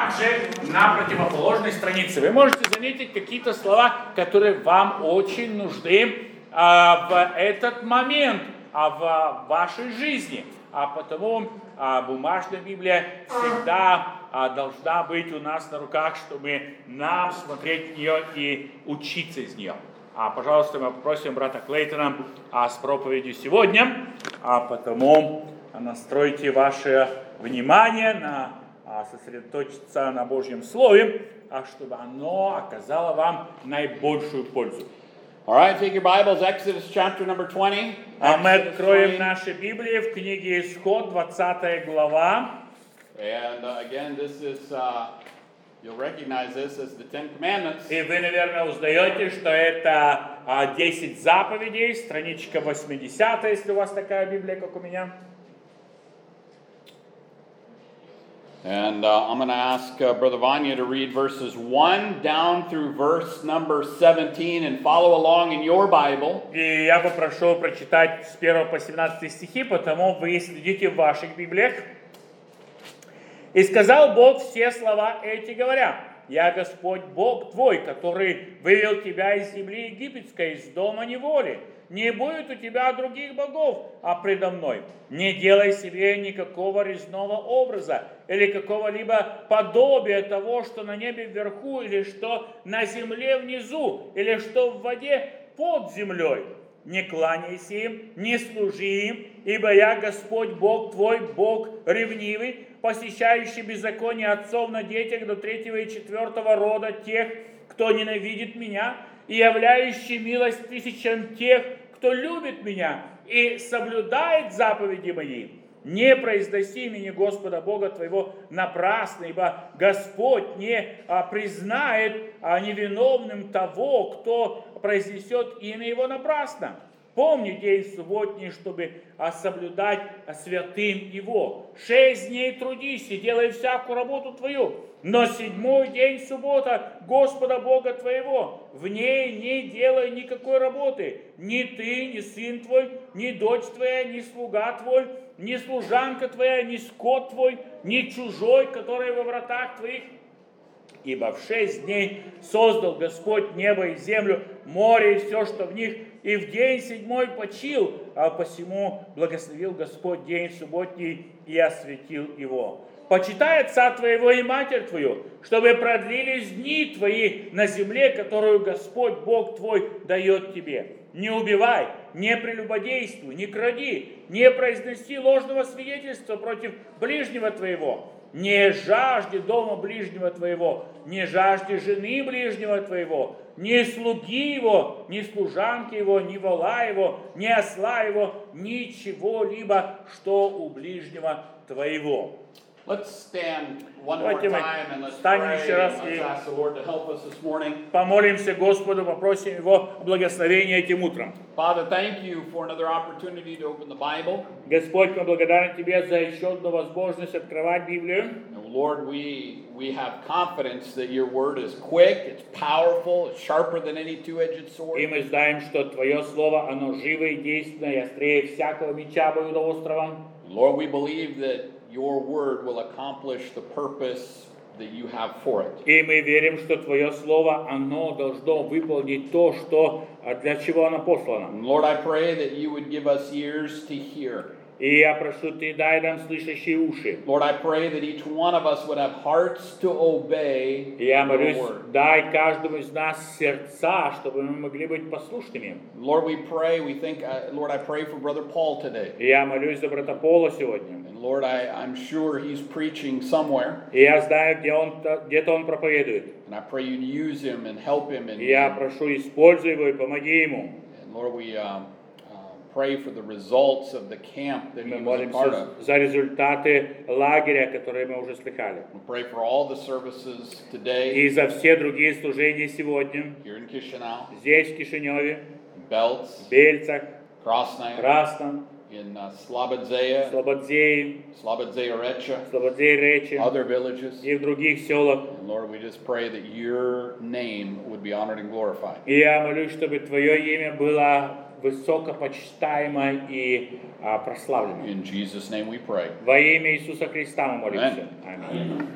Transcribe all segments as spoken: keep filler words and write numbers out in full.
также на противоположной странице вы можете заметить какие-то слова, которые вам очень нужны а, в этот момент а, в вашей жизни. А потому а, бумажная Библия всегда а, должна быть у нас на руках, чтобы нам смотреть в нее и учиться из нее. А, пожалуйста, мы попросим брата Клейтона а, с проповедью сегодня, а потому настройте ваше внимание на а, сосредоточиться на Божьем Слове, а чтобы оно оказало вам наибольшую пользу. All right, take your Bibles, Exodus chapter number twenty. А мы откроем наши Библии в книге Исход, двадцатая глава. And uh, again, this is, uh, you'll recognize this as the Ten Commandments. И вы, наверное, узнаете, что это а, десять заповедей, страничка восьмидесятая, если у вас такая Библия, как у меня. And uh, I'm going to ask uh, Brother Vanya to read verses one down through verse number seventeen and follow along in your Bible. И я попрошу прочитать с первого по семнадцатый стихи, потому вы следите в ваших Библиях. «И сказал Бог все слова эти, говоря: Я Господь Бог твой, который вывел тебя из земли египетской, из дома неволи. Не будет у тебя других богов, а предо мной. Не делай себе никакого резного образа или какого-либо подобия того, что на небе вверху, или что на земле внизу, или что в воде под землей. Не кланяйся им, не служи им, ибо я Господь Бог твой, Бог ревнивый, посещающий беззаконие отцов на детях до третьего и четвертого рода тех, кто ненавидит меня, и являющий милость тысячам тех, кто любит меня и соблюдает заповеди мои. Не произноси имени Господа Бога твоего напрасно, ибо Господь не а, признает а, невиновным того, кто произнесет имя его напрасно. Помни день субботний, чтобы а, соблюдать а, святым его. Шесть дней трудись и делай всякую работу твою. Но седьмой день суббота Господа Бога твоего, в ней не делай никакой работы. Ни ты, ни сын твой, ни дочь твоя, ни слуга твой, ни служанка твоя, ни скот твой, ни чужой, который во вратах твоих. Ибо в шесть дней создал Господь небо и землю, море и все, что в них, и в день седьмой почил, а посему благословил Господь день субботний и осветил его. Почитай отца твоего и матерь твою, чтобы продлились дни твои на земле, которую Господь Бог твой дает тебе. Не убивай, не прелюбодействуй, не кради, не произноси ложного свидетельства против ближнего твоего. Не жажди дома ближнего твоего, не жажди жены ближнего твоего, ни слуги его, ни служанки его, ни вола его, ни осла его, ничего-либо, что у ближнего твоего». Let's stand one more Давайте мы time and let's встанем pray еще раз and let's и ask the Lord to help us this morning. помолимся Господу, попросим Его благословения этим утром. Father, thank you for another opportunity to open the Bible. Господь, мы благодарны Тебе за еще одну возможность открывать Библию. And Lord, we we have confidence that your word is quick, it's powerful, it's sharper than any two-edged sword. И мы знаем, что Твое Слово, оно живое и действенное, и острее всякого меча обоюдоострого. Lord, we believe that your word will accomplish the purpose that you have for it. И мы верим, что Твое Слово, оно должно выполнить то, что, для чего оно послано. And Lord, I pray that you would give us ears to hear. И я прошу, Ты дай нам слышащие уши. Lord, I pray that each one of us would have hearts to obey И я your молюсь, word. дай каждому из нас сердца, чтобы мы могли быть послушными. Lord, we pray, we think, uh, Lord, I pray for Brother Paul today. И я молюсь за брата Пола сегодня. And Lord, I, I'm sure he's preaching somewhere. И я знаю, где он, где-то он проповедует. And I pray you'd use him and help him. And, И я прошу, используй его и помоги ему. and Lord, we um, uh, pray for the results of the camp that he Мы was a part молимся of. за результаты лагеря, которые мы уже слыхали. We pray for all the services today И за все другие служения сегодня, here in Chisinau, здесь, в Кишиневе, Belts, в Бельцах, Krasnaya, Красном, in uh, Slobodzeia, Слободзее, Slobodzeia Recha, Слободзее Речи other villages. и в других селах. And Lord, we just pray that your name would be honored and glorified. И я молюсь, чтобы Твое имя было высокопочитаемо и а, прославлено. In Jesus' name we pray. Во имя Иисуса Христа мы молимся. Amen. Аминь.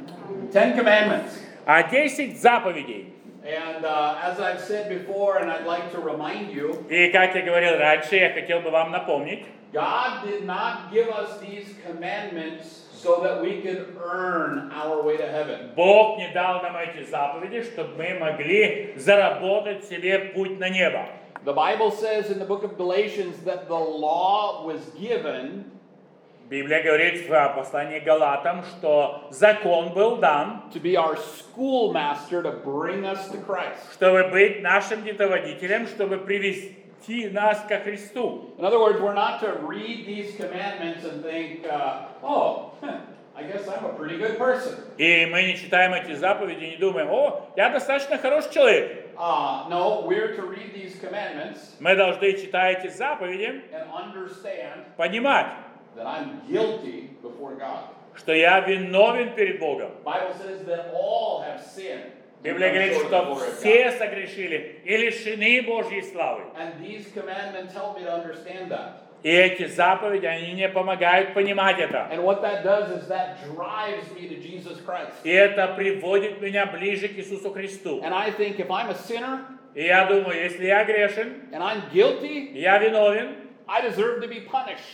Ten Commandments. А десять заповедей. And uh, as I've said before, and I'd like to remind you, И как я говорил раньше, я хотел бы вам напомнить, God did not give us these commandments so that we could earn our way to heaven. Бог не дал нам эти заповеди, чтобы мы могли заработать себе путь на небо. The Bible says in the book of Galatians that the law was given Библия говорит в послании к Галатам, что закон был дан, to be our schoolmaster to bring us to Christ. чтобы быть нашим детоводителем, чтобы привести нас ко Христу. In other words, we're not to read these commandments and think, uh, oh, I guess I'm a pretty good person. И мы не читаем эти заповеди и не думаем, о, я достаточно хороший человек. Uh, no, we're to read these commandments Мы должны читать эти заповеди, and understand понимать, that I'm guilty before God. что я виновен перед Богом. The Bible says that all have sinned. Библия говорит, что все согрешили и лишены Божьей славы. And these commandments help me to understand that. И эти заповеди, они мне помогают понимать это. And what that does is that drives me to Jesus Christ. И это приводит меня ближе к Иисусу Христу. And I think if I'm a sinner И я думаю, если я грешен, and I'm guilty, я виновен, I deserve to be punished.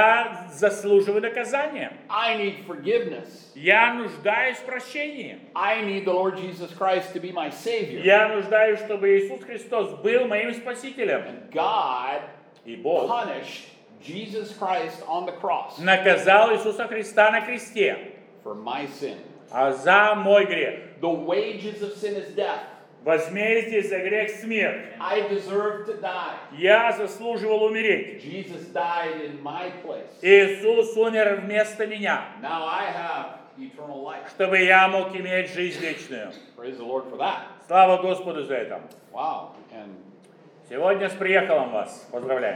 я заслуживаю наказания. I need forgiveness. Я нуждаюсь в прощении. I need the Lord Jesus Christ to be my Savior. Я нуждаюсь, чтобы Иисус Христос был моим Спасителем. And God И Бог punished Jesus Christ on the cross наказал Иисуса Христа на кресте, for my sin. а за мой грех. The wages of sin is death. Возмездие за грех смерть. I deserve to die. Я заслуживал умереть. Jesus died in my place. Иисус умер вместо меня, Now I have eternal life. чтобы я мог иметь жизнь вечную. Praise the Lord for that. Слава Господу за это. Wow. And Сегодня с приехалом вас. Поздравляем.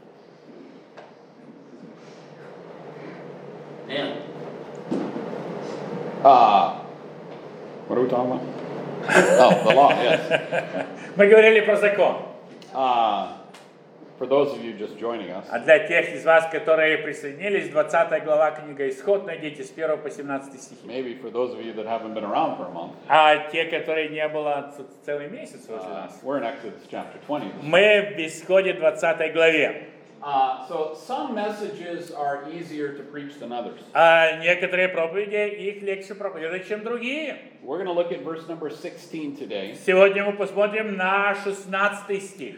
uh, what are we talking about? Oh, the law, yes. Мы говорили про закон. Uh, for those of you just joining us, А для тех из вас, которые присоединились, двадцатая глава книга Исход, найдите с первого по семнадцатый стихи. maybe for those of you that haven't been around for a month, А те, которые не было ц- целый месяц возле uh, нас. we're in Exodus chapter twenty. Мы в Исходе двадцатой главе. Uh, so some messages are easier to preach than others. А некоторые проповеди, их легче проповедовать, чем другие. We're going to look at verse number sixteen today. Сегодня мы посмотрим на шестнадцатый стих.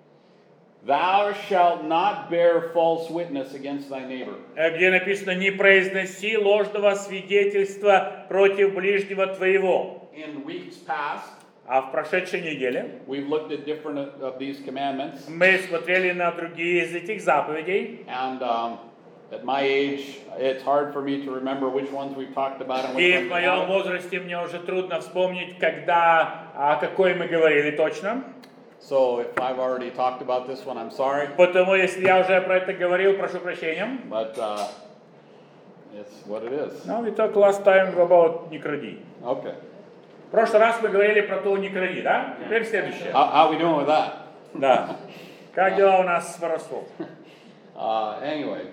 Thou shalt not bear false witness against thy neighbor. Где написано: «Не произноси ложного свидетельства против ближнего твоего». In weeks past, А в прошедшей неделе we've looked at different of these commandments, мы смотрели на другие из этих заповедей. and um, at my age, it's hard for me to remember which ones we've talked about and which И ones в we моем haven't. возрасте мне уже трудно вспомнить, когда, о какой мы говорили точно. So if I've already talked about this one, I'm sorry, Потому если я уже про это говорил, прошу прощения. but uh, it's what it is. No, we talked last time about не кради. Okay. В прошлый раз мы говорили про то не кради, да? Теперь следующее. How, how are we doing with that? Да. Как дела у нас с воровством? Uh, anyway,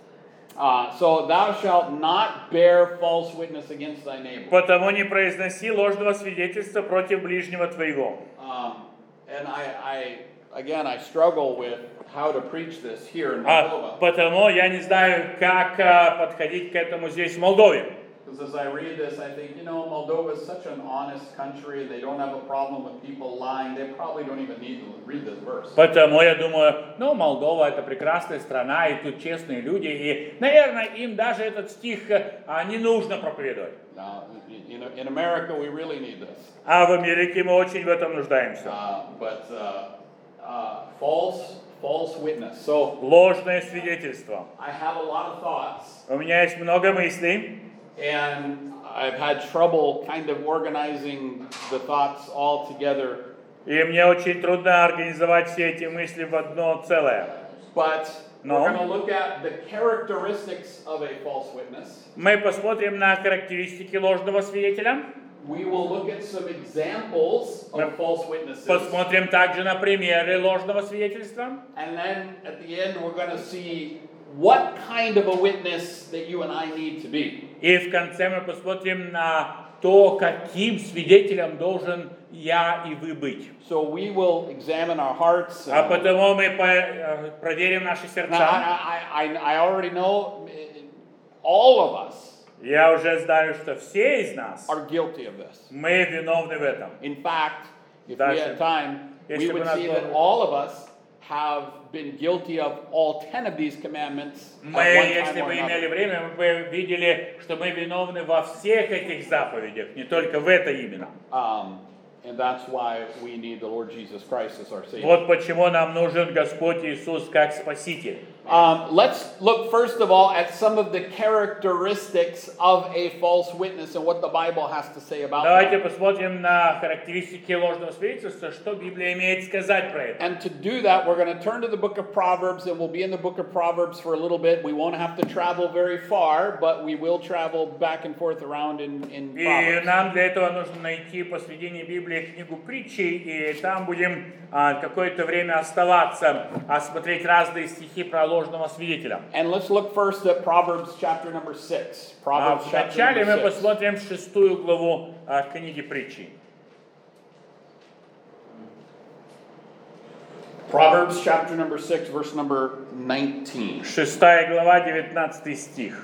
uh, so thou shalt not bear false witness against thy neighbor. Потому не произноси ложного свидетельства против ближнего твоего. Um, and I, I, again, I struggle with how to preach this here in А Moldova. потому я не знаю, как а, подходить к этому здесь, в Молдове. Because as I read this, I think, you know, Moldova is such an honest country. They don't have a problem with people lying. They probably don't even need to read this verse. Потому я думаю, ну, Молдова это прекрасная страна, и тут честные люди, и, наверное, им даже этот стих а, не нужно проповедовать. Now, in, in America, we really need this. А в Америке мы очень в этом нуждаемся. Uh, but uh, uh, false, false witness. So Ложное свидетельство. I have a lot of thoughts. У меня есть много мыслей, And I've had trouble kind of organizing the thoughts all together. и мне очень трудно организовать все эти мысли в одно целое. But No. we're going to look at the characteristics of a false witness. Мы посмотрим на характеристики ложного свидетеля. We will look at some examples Мы of false witnesses. Посмотрим также на примеры ложного свидетельства. And then at the end, we're going to see what kind of a witness that you and I need to be. И в конце мы посмотрим на то, каким свидетелем должен я и вы быть. So we will examine our hearts. А uh, потому мы по- э, проверим наши now, сердца. I, I, I I already know uh, all of us Я уже знаю, что все из нас, are guilty of this. мы виновны в этом. In fact, if we Дальше. had time, we Если бы would нас see было- that all of us have been guilty of all ten of these commandments at Мы, one если time or бы имели another. время, мы бы видели, что мы виновны во всех этих заповедях, не только в это именно. Um, and that's why we need the Lord Jesus Christ as our Savior. Вот почему нам нужен Господь Иисус как Спаситель. Um, let's look first of all at some of the characteristics of a false witness and what the Bible has to say about Давайте that. посмотрим на характеристики ложного свидетельства, что Библия имеет сказать про это. And to do that, we're going to turn to the book of Proverbs, and we'll be in the book of Proverbs for a little bit. We won't have to travel very far, but we will travel back and forth around in, in И Proverbs. нам для этого нужно найти по сведению Библии книгу притчи, и там будем а, какое-то время оставаться, а смотреть разные стихи про ложного свидетеля. And let's look first at Proverbs chapter number six. А Proverbs chapter вначале мы number six. посмотрим шестую главу а, книги притчи. Proverbs chapter number six, verse number nineteen. Шестая глава, девятнадцатый стих.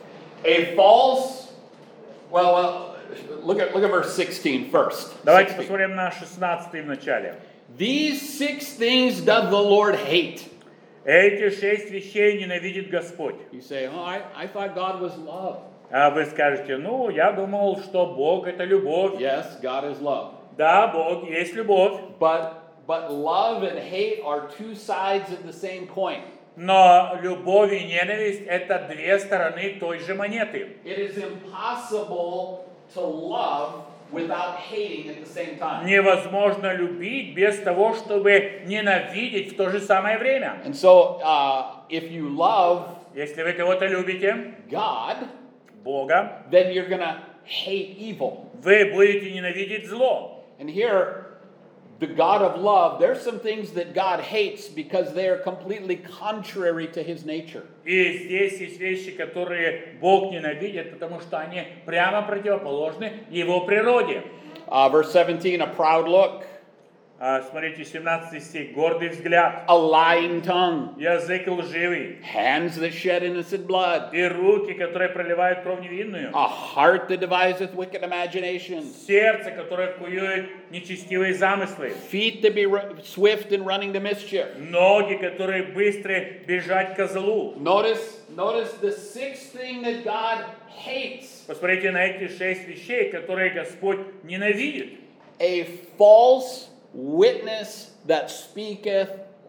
A false, well, well look at look at verse sixteen first. Давайте sixteen. посмотрим на шестнадцатый в начале. These six things doth the Lord hate. Эти шесть вещей ненавидит Господь. You say, oh, I, I thought God was love. А вы скажете, ну, я думал, что Бог это любовь. Yes, God is love. Да, Бог есть любовь. But but love and hate are two sides of the same coin. Но любовь и ненависть это две стороны той же монеты. It is impossible to love without hating at the same time. Невозможно любить без того, чтобы ненавидеть в то же самое время. And so, uh, if you love Если вы кого-то любите, God, Бога, then you're gonna hate evil. вы будете ненавидеть зло. And here, the God of love, there's some things that God hates because they are completely contrary to His nature. И здесь есть вещи, которые Бог ненавидит, потому что они прямо противоположны Его природе. Uh, verse seventeen, a proud look, А, смотрите, семнадцатый стих. Гордый взгляд, a lying tongue, язык лживый, hands that shed innocent blood, и руки, которые проливают кровь невинную, a heart that deviseth wicked imaginations, сердце, которое кует нечестивые замыслы, feet that be ru- swift in running to mischief. ноги, которые быстры бежать ко злу. Notice, notice the sixth thing that God hates, Посмотрите на эти шесть вещей, которые Господь ненавидит. a false witness that speaketh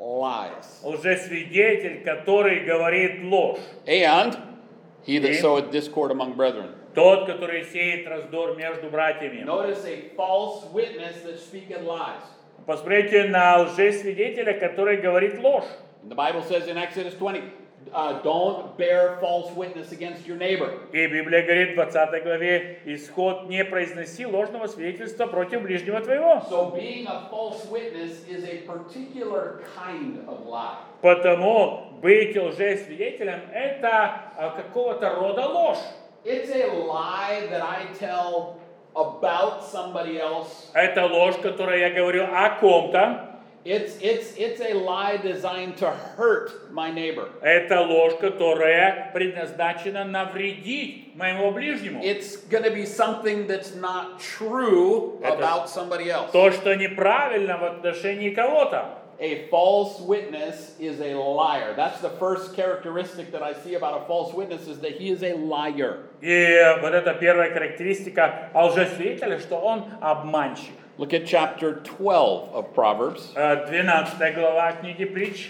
lies. Лжесвидетель, который говорит ложь. And he that И- soweth discord among brethren. Тот, который сеет раздор между братьями. Notice a false witness that speaketh lies. Посмотрите на лжесвидетеля, который говорит ложь. The Bible says in Exodus twenty, uh, don't bear false witness against your neighbor. И Библия говорит в двадцатой главе, исход не произноси ложного свидетельства против ближнего твоего. So being a false witness is a particular kind of lie. Потому быть лжесвидетелем это а, какого-то рода ложь. It's a lie that I tell about somebody else. Это ложь, которую я говорю о ком-то. It's, it's, it's a lie designed to hurt my neighbor. Это ложь, которая предназначена навредить моему ближнему. It's going to be something that's not true Это- about somebody else. То, что неправильно в отношении кого-то. A false witness is a liar. That's the first characteristic that I see about a false witness is that he is a liar. И вот это первая характеристика лжесвидетеля, что он обманщик. Look at chapter twelve of Proverbs. Э, двенадцатая глава книги притч.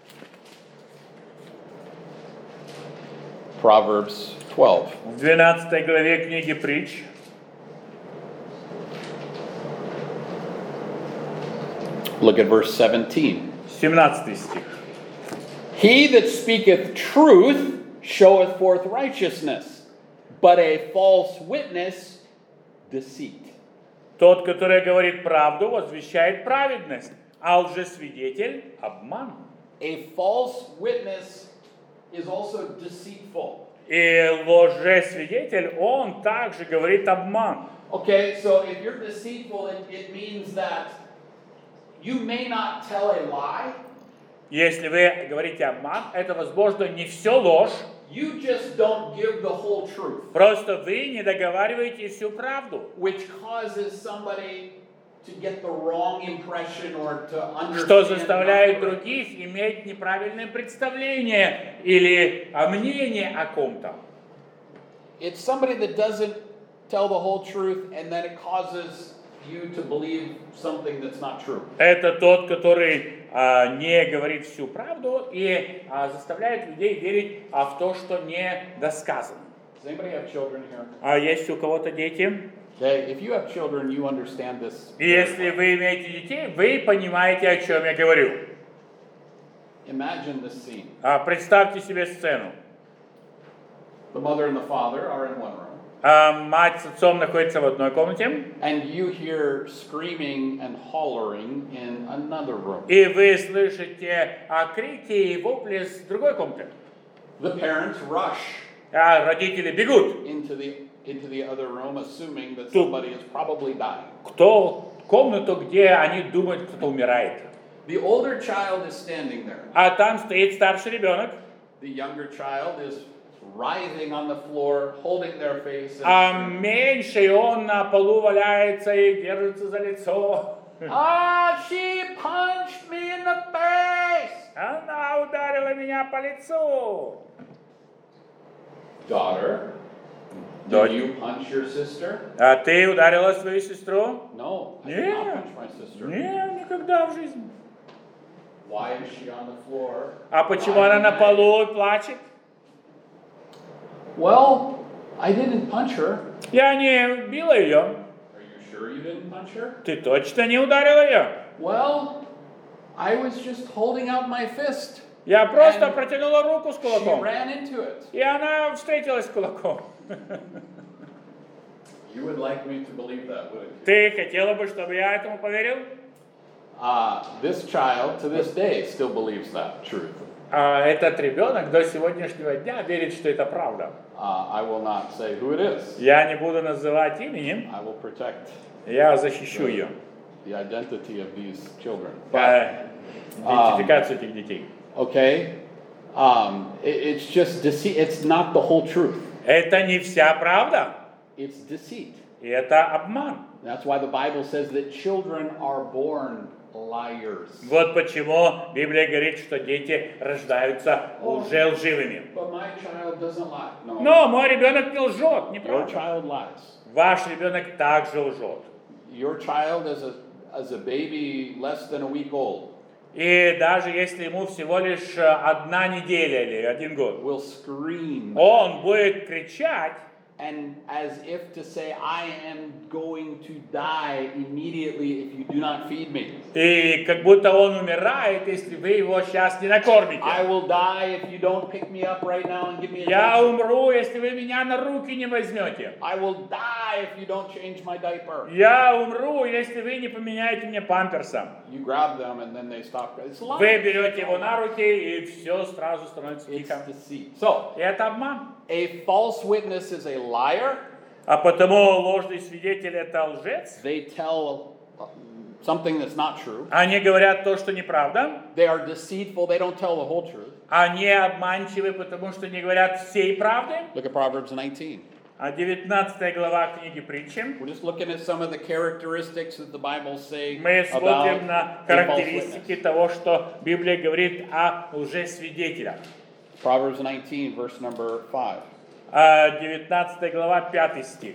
Proverbs twelve. В двенадцатой главе книги притч. Look at verse seventeen. семнадцатый стих. He that speaketh truth showeth forth righteousness, but a false witness deceit. Тот, который говорит правду, возвещает праведность, а лжесвидетель – обман. A false witness is also deceitful. И лжесвидетель, он также говорит обман. Okay, so if you're deceitful, it, it means that you may not tell a lie. Если вы говорите обман, это, возможно, не все ложь, You just don't give the whole truth, просто вы не договариваете всю правду, which causes somebody to get the wrong impression or to understand. что заставляет других иметь неправильное представление или а, мнение о ком-то. It's somebody that doesn't tell the whole truth, and then it causes you to believe something that's not true. Это тот, который а, не говорит всю правду и а, заставляет людей верить а, в то, что не досказано. Does anybody have children here? А есть у кого-то дети? Okay, if you have children, you understand this. И если вы имеете детей, вы понимаете, о чем я говорю. Imagine this scene. А, представьте себе сцену. The mother and the father are in one room. А, мать с отцом находятся в одной комнате, And you hear screaming and hollering in another room. и вы слышите а, крики и вопли с другой комнаты. The parents rush А родители бегут into the into the other room, assuming that Тут- somebody is probably dying. кто, в комнату, где они думают, кто-то умирает. The older child is standing there. А там стоит старший ребенок, The younger child is writhing on the floor, holding their face. And а screaming. меньший он на полу валяется и держится за лицо. Ah, she punched me in the face. Она ударила меня по лицу. Daughter, Дочь. did you punch your sister? А ты ударила свою сестру? No, I did Yeah. not punch my sister. Нет, никогда в жизни. Why is she on the floor? А почему она на полу и плачет? Well, I didn't punch her. Я не била ее. Are you sure you didn't punch her? Ты точно не ударила ее? Well, I was just holding out my fist. Я просто And протянула руку с She кулаком. ran into it. И она встретилась с кулаком. You would like me to believe that, wouldn't you? Ты хотела бы, чтобы я этому поверил? Uh, this child, to this day, still believes that truth. А этот ребенок до сегодняшнего дня верит, что это правда. Uh, I will not say who it is. Я не буду называть именем, I will protect я защищу ее. the identity of these children. По идентификацию этих детей. Okay? Um, it- it's just deceit. It's not the whole truth. Это не вся правда, It's deceit. и это обман. That's why the Bible says that children are born liars. Вот почему Библия говорит, что дети рождаются уже лживыми. But my child doesn't lie. No. Но мой ребенок не лжет, не Your правда. child lies. Ваш ребенок также лжет. Your child as a as a baby less than a week old И даже если ему всего лишь э, одна неделя или один год, will scream он будет кричать, and as if to say, I am going to die immediately if you do not feed me. и как будто он умирает, если вы его сейчас не накормите. I will die if you don't pick me up right now and give me Я attention. умру, если вы меня на руки не возьмете. I will die if you don't change my diaper. Я умру, если вы не поменяете мне памперса. You grab them and then they stop. It's Вы lying. берете его на руки, и все сразу становится It's тихо. deceit. So, И это обман. a false witness is a liar. А потому ложный свидетель – это лжец. They tell uh, something that's not true. Они говорят то, что неправда. They are deceitful. They don't tell the whole truth. Они обманчивы, потому что не говорят всей правды. Look at Proverbs nineteen. А девятнадцатая глава книги Притчи. We're just looking at some of the characteristics that the Bible say Мы about смотрим на a false характеристики witness. того, что Библия говорит о лжесвидетелях. Proverbs nineteen, verse number five. А девятнадцатая глава, пятый стих.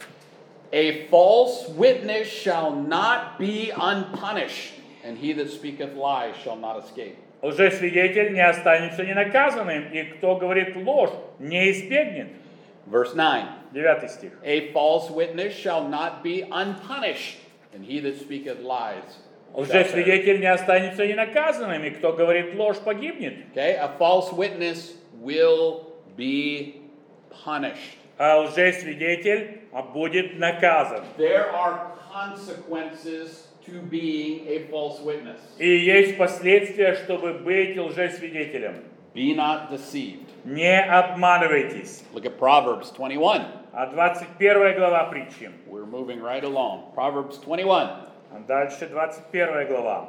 A false witness shall not be unpunished, and he that speaketh lies shall not escape. Лжесвидетель не останется ненаказанным, и кто говорит ложь, не избегнет. Verse nine. Девятый стих. A false witness shall not be unpunished, and he that speaketh lies shall perish. Лжесвидетель не останется ненаказанным, и кто говорит ложь, погибнет. Okay, a false witness will be punished. А лжесвидетель будет наказан. There are consequences to being a false witness. И есть последствия, чтобы быть лжесвидетелем. Be not deceived. Не обманывайтесь. Look at Proverbs twenty-one. А двадцать первая глава притчи. We're moving right along. Proverbs twenty-one. А дальше двадцать первая глава.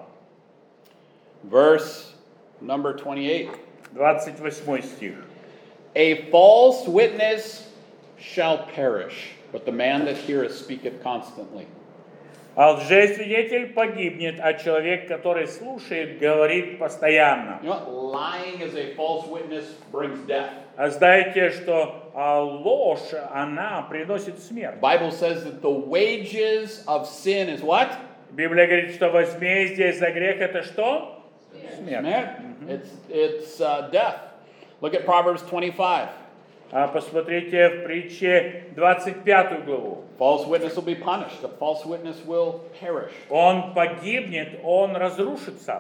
Verse number twenty-eight. двадцать восьмой стих. A false witness shall perish, but the man that heareth speaketh constantly. А лжесвидетель погибнет, а человек, который слушает, говорит постоянно. You know what? Lying as a false witness brings death. А знаете, что а, ложь, она приносит смерть. The Bible says that the wages of sin is what? Библия говорит, что возмездие за грех это что? Смерть. Mm-hmm. It's, it's uh, death. Look at Proverbs twenty-five. А посмотрите в притче двадцать пятую главу. False witness will be punished. A false witness will perish. Он погибнет, он разрушится.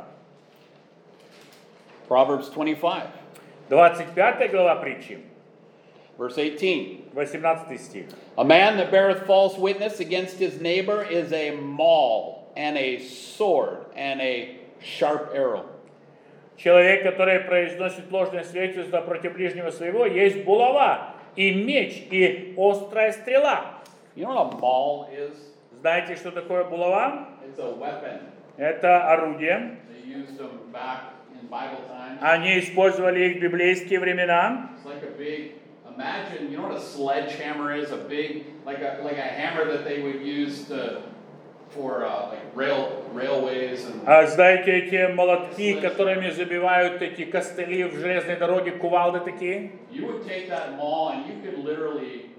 Proverbs twenty-five. двадцать пятая глава притчи. Verse eighteen. восемнадцатый стих. A man that beareth false witness against his neighbor is a maul and a sword and a sharp arrow. Человек, который произносит ложное свидетельство против ближнего своего, есть булава, и меч, и острая стрела. You know what a maul is? Знаете, что такое булава? It's a weapon. Это орудие. They used them back in Bible times. Они использовали их в библейские времена. It's like a big, imagine, you know what a sledgehammer is? A big, like a like a hammer that they would use to, for uh, like rail railways and. А знаете, эти молотки, которыми забивают эти костыли в железной дороге, кувалды такие? You would take that maul and you could literally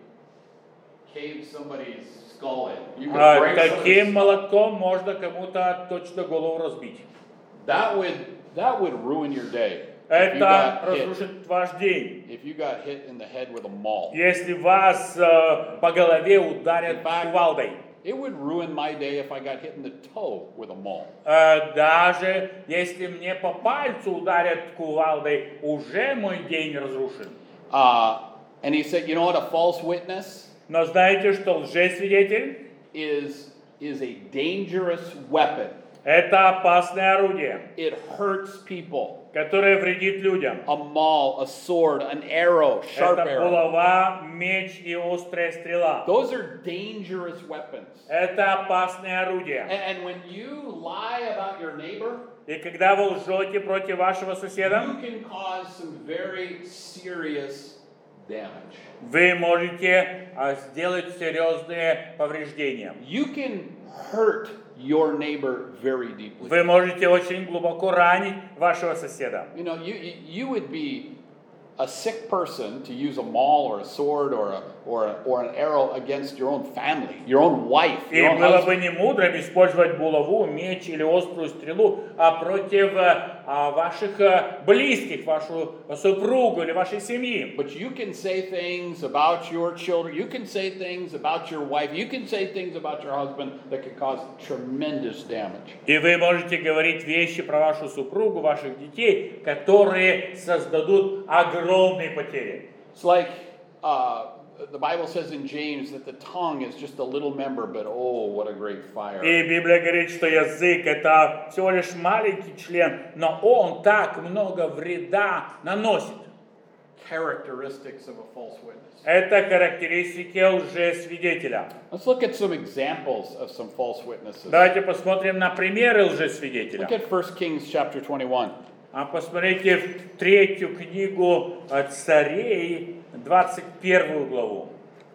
cave somebody's skull in. You could А break таким somebody's skull. молотком можно кому-то точно голову разбить. That would that would ruin your day. If you Это got hit, разрушит ваш день. if you got hit in the head with a maul. Если вас э, по голове ударят In fact, кувалдой. It would ruin my day if I got hit in the toe with a maul. Э, даже если мне по пальцу ударят кувалдой, уже мой день разрушен. Uh, and he said, you know what, a false witness Но знаете, что лжесвидетель is, is a dangerous weapon. – это опасное орудие, It hurts people. которое вредит людям. A maul, a sword, an arrow, sharp Это arrow. булава, меч и острая стрела. Those are dangerous weapons. Это опасные орудия. And, and when you lie about your neighbor, И когда вы лжете против вашего соседа, you can cause some very serious damage. вы можете а, сделать серьезные повреждения. You can hurt your neighbor very deeply. Вы можете очень глубоко ранить вашего соседа. You know, you, you you would be a sick person to use a maul or a sword or a, or a, or an arrow against your own family, your own wife, И your own было бы husband. не мудрым использовать булаву, меч или острую стрелу а против а, ваших а, близких, вашу супругу или вашей семьи. But you can say things about your children, you can say things about your wife, you can say things about your husband that can cause tremendous damage. И вы можете говорить вещи про вашу супругу, ваших детей, которые создадут огромные потери. It's like uh, the Bible says in James that the tongue is just a little member, but oh, what a great fire. И Библия говорит, что язык это всего лишь маленький член, но он так много вреда наносит. Characteristics of a false witness. Это характеристики лжесвидетеля. Let's look at some examples of some false witnesses. Давайте посмотрим на примеры Look лжесвидетеля. at First Kings chapter twenty-one. А посмотрите в третью книгу э, царей, двадцать первую главу.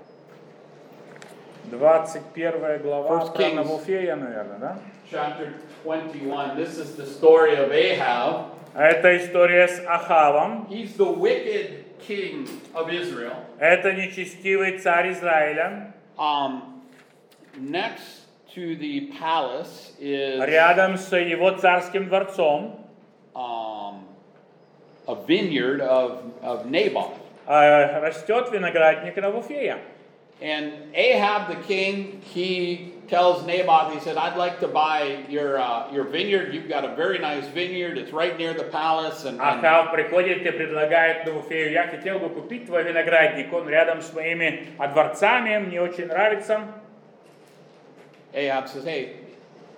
двадцать первая глава First про Kings. Навуфея, наверное, да? Chapter twenty-one. This is the story of Ahab. А это история с Ахавом. He's the wicked king of Israel. Это нечестивый царь Израиля. Um, next to the palace is Рядом с его царским дворцом um, a vineyard of, of Naboth. э, растет виноградник Навуфея. And Ahab the king, he tells Naboth, he said, I'd like to buy your, uh, your vineyard. You've got a very nice vineyard. It's right near the palace. And, and Ахав приходит и предлагает Навуфею: я хотел бы купить твой виноградник, он рядом с моими дворцами, мне очень нравится. Ahab says, hey,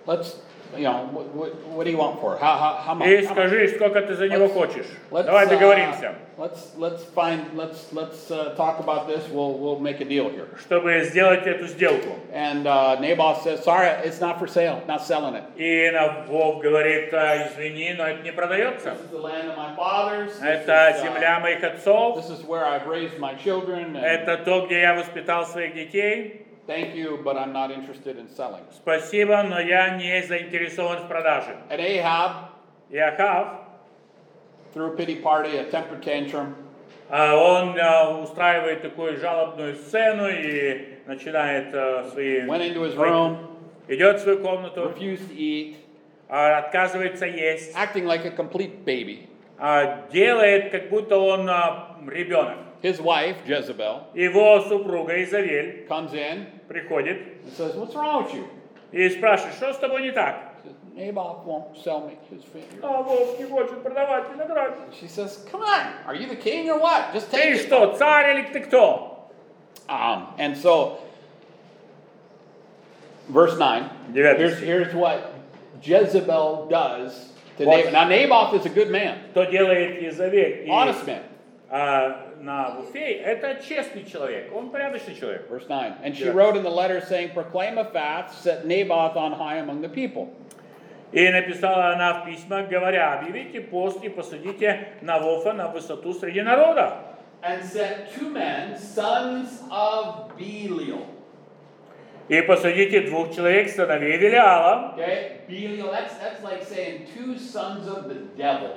let's, you know, what, what, what do you want for it? How, how, how much? И How much? скажи, сколько ты за него Let's- хочешь. Let's, Давай uh, договоримся. let's, let's find, let's, let's uh, talk about this. We'll, we'll make a deal here. Чтобы сделать эту сделку. And uh, Naboth says, sorry, it's not for sale, not selling it. И Навов говорит, «А, извини, но это не продается. This is the land of my fathers. This Это is, uh, земля моих отцов. This is where I've raised my children. And Это то, где я воспитал своих детей. thank you, but I'm not interested in selling. Спасибо, но я не заинтересован в продаже. And Ahab, И Ахав, threw a pity party, a temper tantrum. а, он а, устраивает такую жалобную сцену и начинает а, свои... Went into his room, Идет в свою комнату, refused to eat, а, отказывается есть, acting like a complete baby. а, делает, как будто он а, ребенок. His wife, Jezebel, Его супруга Изавель comes in приходит and says, what's wrong with you? и спрашивает, что с тобой не так? He says, Naboth won't sell me his vineyard. А Вов не хочет продавать виноград. She says, come on, are you the king or what? Just take Ты it. что, царь или ты кто? Um, and so, verse nine, Девятый here's, стих. here's what Jezebel does to What? Naboth. Now, Naboth is a good man, Что делает Изавель? И, honest man. а, Навуфей это честный человек, он порядочный человек. Verse nine. And she Yeah. wrote in the letter saying, proclaim a fast, set Naboth on high among the people. И написала она в письмах, говоря, объявите пост и посадите Навофа на высоту среди народа. And set two men, sons of Belial. И посадите двух человек, сыновей Велиала. Okay? Belial, that's, that's like saying two sons of the devil.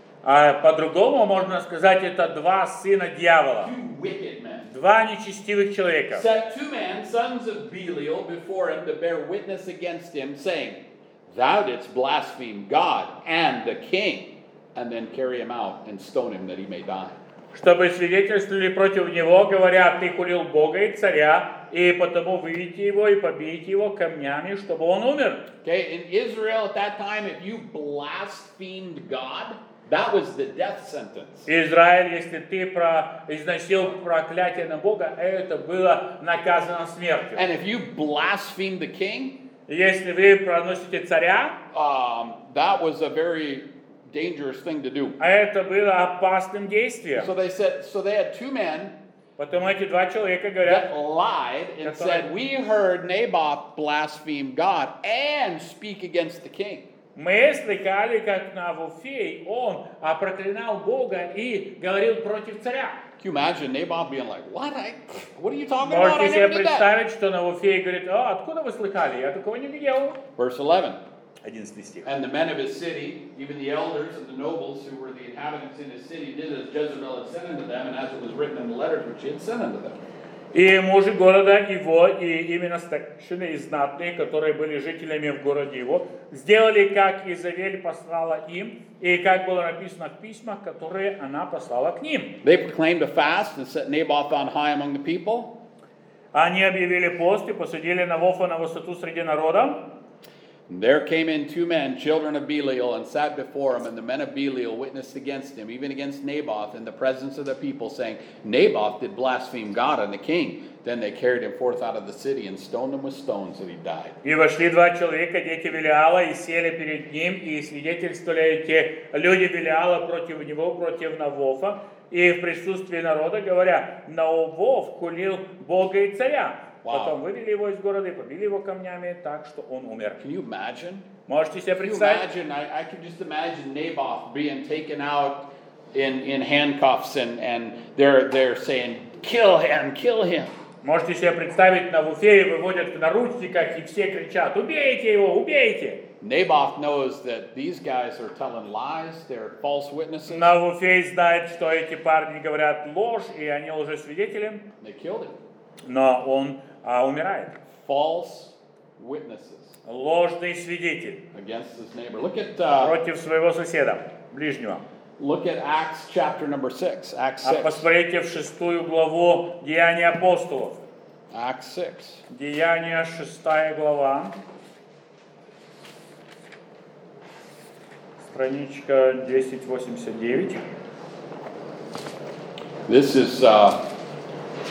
А по-другому можно сказать, это два сына дьявола. Two wicked men. Два нечестивых человека. Set two men, sons of Belial, before him to bear witness against him, saying, thou didst blaspheme God and the king, and then carry him out and stone him that he may die. Чтобы свидетельствовали против него, говоря, ты хулил Бога и царя, и потому выведите его и побейте его камнями, чтобы он умер. Okay, in Israel at that time, if you blasphemed God, that was the death sentence. Израиль, если ты произносил проклятие на Бога, это было наказано смертью. And if you blasphemed the king, Если вы проносите царя, um, that was a very dangerous thing to do. а это было опасным действием. So they said, so they had two men Потом эти два человека that говорят, lied and said, we heard Naboth blaspheme God and speak against the king. мы слыхали, как Навуфей, он а, проклинал Бога и говорил против царя. Can you imagine Naboth being like, what? I, what are you talking about? I Можете себе never did that. представить, что Навуфей говорит, а откуда вы слыхали? Я такого не видел. Verse eleven. Одиннадцатый стих. And the men of his city, even the elders and the nobles who were the inhabitants in his city, did as Jezebel had sent unto them, and as it was written in the letters which he had sent unto them. И мужи города его, и именно старейшины и знатные, которые были жителями в городе его, сделали, как Изавель послала им, и как было написано в письмах, которые она послала к ним. They proclaimed a fast and set Naboth on high among the people. Они объявили пост и посадили Навофа на высоту среди народа. And there came in two men, children of Belial, and sat before him, and the men of Belial witnessed against him, even against Naboth, in the presence of the people, saying, Naboth did blaspheme God and the king. Then they carried him forth out of the city and stoned him with stones, that he died. И вошли два человека, дети Велиала, и сели перед ним, и свидетельствовали эти люди Велиала против него, против Навофа, и в присутствии народа, говоря, Навов хулил Бога и царя. Wow. Потом вывели его из города и побили его камнями так, что он умер. Can you imagine? Можете себе Can you представить? imagine? I, I can just imagine Naboth being taken out in, in handcuffs, and, and they're, they're saying, kill him, kill him. Можете себе представить, Навуфея выводят в наручниках, и все кричат, убейте его, убейте. Naboth knows that these guys are telling lies, they're false witnesses. Навуфей знает, что эти парни говорят ложь, и они лжесвидетели, They killed him. но он а, умирает. False witnesses Ложный свидетель against his neighbor. Look at uh, против своего соседа, ближнего. look at Acts chapter number six. Acts А six. посмотрите в шестую главу Деяния апостолов. Acts six. Деяния шестая глава. Страничка десять восемьдесят девять. This is uh,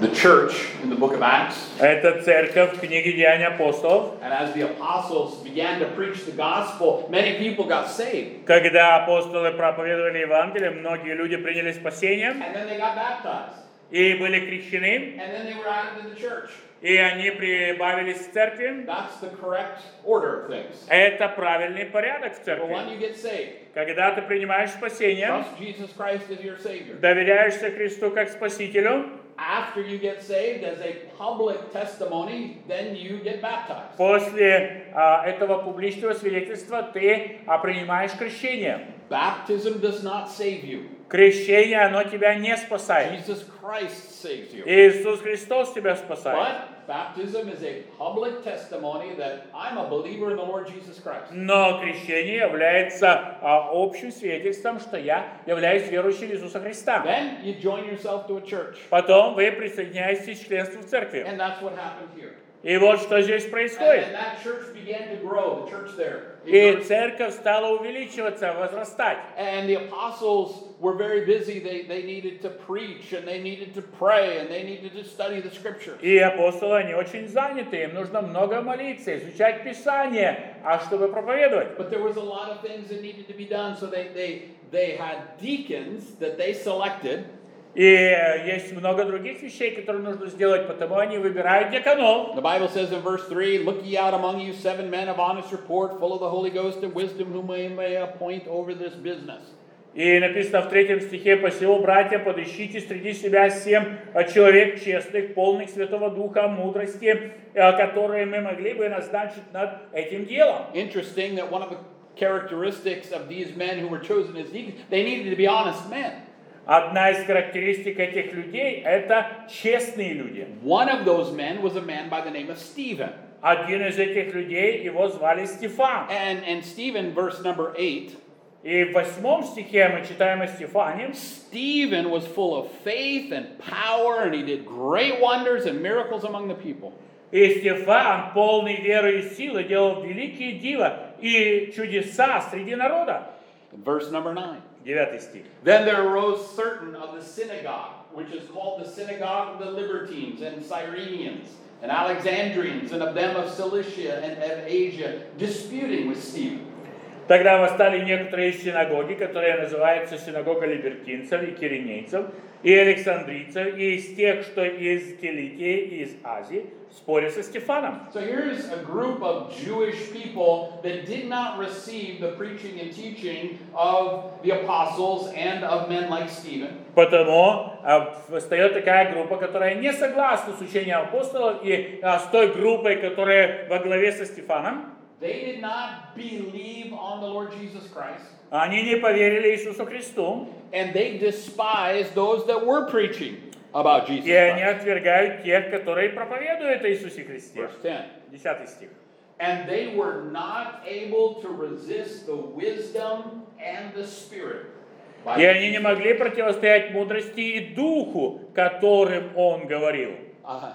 the church in the book of Acts. Это церковь в книге Деяний апостолов. And as the apostles began to preach the gospel, many people got saved. Когда апостолы проповедовали Евангелие, многие люди приняли спасение And then they got baptized. и были крещены, And then they were added to the church. и они прибавились в церкви. That's the correct order of things. Это правильный порядок в But церкви. when you get saved, Когда ты принимаешь спасение, trust Jesus Christ as your Savior. доверяешься Христу как Спасителю, After you get saved as a public testimony, then you get baptized. после а, этого публичного свидетельства ты а, принимаешь крещение. Baptism does not save you. Крещение, оно тебя не спасает. Jesus Christ saves you. Иисус Христос тебя спасает. But baptism is a public testimony that I'm a believer in the Lord Jesus Christ. Но крещение является а, общим свидетельством, что я являюсь верующим в Иисуса Христа. Then you join yourself to a church. Потом вы присоединяетесь к членству в церкви. And that's what happened here. И вот что здесь And, происходит. and that church began to grow, the church there. И церковь стала увеличиваться, возрастать. And the apostles were very busy. They, they needed to preach, and they needed to pray, and they needed to study the scriptures. И апостолы, они очень заняты, им нужно много молиться, изучать Писание, а чтобы проповедовать. But there was a lot of things that needed to be done, so they, they, they had deacons that they selected. И есть много других вещей, которые нужно сделать, потому они выбирают дьяконов. The Bible says in verse three, "Look ye out among you seven men of honest report, full of the Holy Ghost and wisdom, whom I may appoint over this business." И написано в третьем стихе: «Посему, братья, подыщите среди себя семь человек честных, полных Святого Духа, мудрости, которые мы могли бы назначить над этим делом». Interesting that one of the characteristics of these men who were chosen as deacons, they needed to be honest men. Одна из характеристик этих людей – это честные люди. One of those men was a man by the name of Stephen. Один из этих людей, его звали Стефан. And, and Stephen, verse number eight, И в восьмом стихе мы читаем о Стефане. Stephen was full of faith and power, and he did great wonders and miracles among the people. И Стефан, полный веры и силы, делал великие дела и чудеса среди народа. Verse number nine. Девятый стих. Then there arose certain of the synagogue, which is called the synagogue of the Libertines and Cyrenians and Alexandrians, and of them of Cilicia and of Asia, disputing with Stephen. Тогда восстали некоторые из синагоги, которые называются синагога либертинцев и киринейцев, и александрийцев, и из тех, что из Киликии и из Азии, споря со Стефаном. So here's a group of Jewish people that did not receive the preaching and teaching of the apostles and of men like Stephen. Потому а, восстает такая группа, которая не согласна с учением апостолов и а, с той группой, которая во главе со Стефаном. They did not believe on the Lord Jesus Christ. Они не поверили Иисусу Христу. And they despised those that were preaching about Jesus И они Christ. отвергают тех, которые проповедуют о Иисусе Христе. Verse ten. Десятый стих. And they were not able to resist the wisdom and the spirit. by И они не могли противостоять мудрости и духу, которым он говорил. Uh,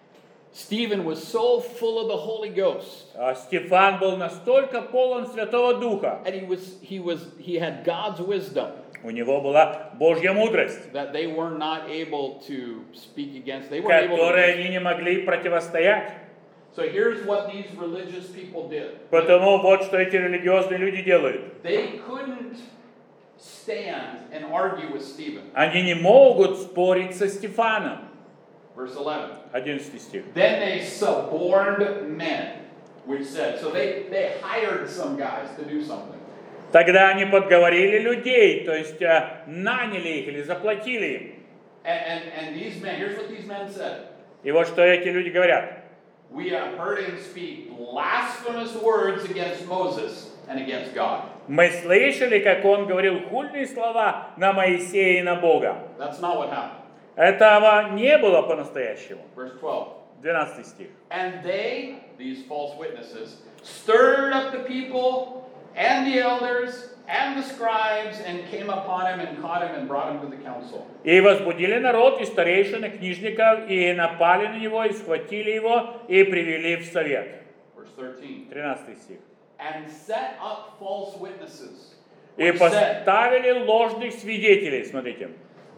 Stephen was so full of the Holy Ghost, А Стефан был настолько полон Святого Духа, and he was he was he had God's wisdom, у него была Божья мудрость, that they were not able to speak against. They weren't able которой to. они не могли противостоять. So here's what these religious people did. Потому вот что эти религиозные люди делают. They couldn't stand and argue with Stephen. Они не могут спорить со Стефаном. Verse eleven. Одиннадцатый стих. Then they suborned men, which said, so they, they hired some guys to do something. Тогда они подговорили людей, то есть э, наняли их или заплатили им. And, and, and these men, here's what these men said. И вот что эти люди говорят. We have heard him speak blasphemous words against Moses and against God. Мы слышали, как он говорил хульные слова на Моисея и на Бога. That's not what happened. Этого не было по-настоящему. Verse twelve. двенадцатый стих. And they, these false witnesses, stirred up the people and the elders and the scribes and came upon him and caught him and brought him to the council. И возбудили народ, и старейшин, и книжников, и напали на него, и схватили его, и привели в совет. Verse thirteen. тринадцатый стих. And set up false witnesses. И Which said, поставили ложных свидетелей, смотрите.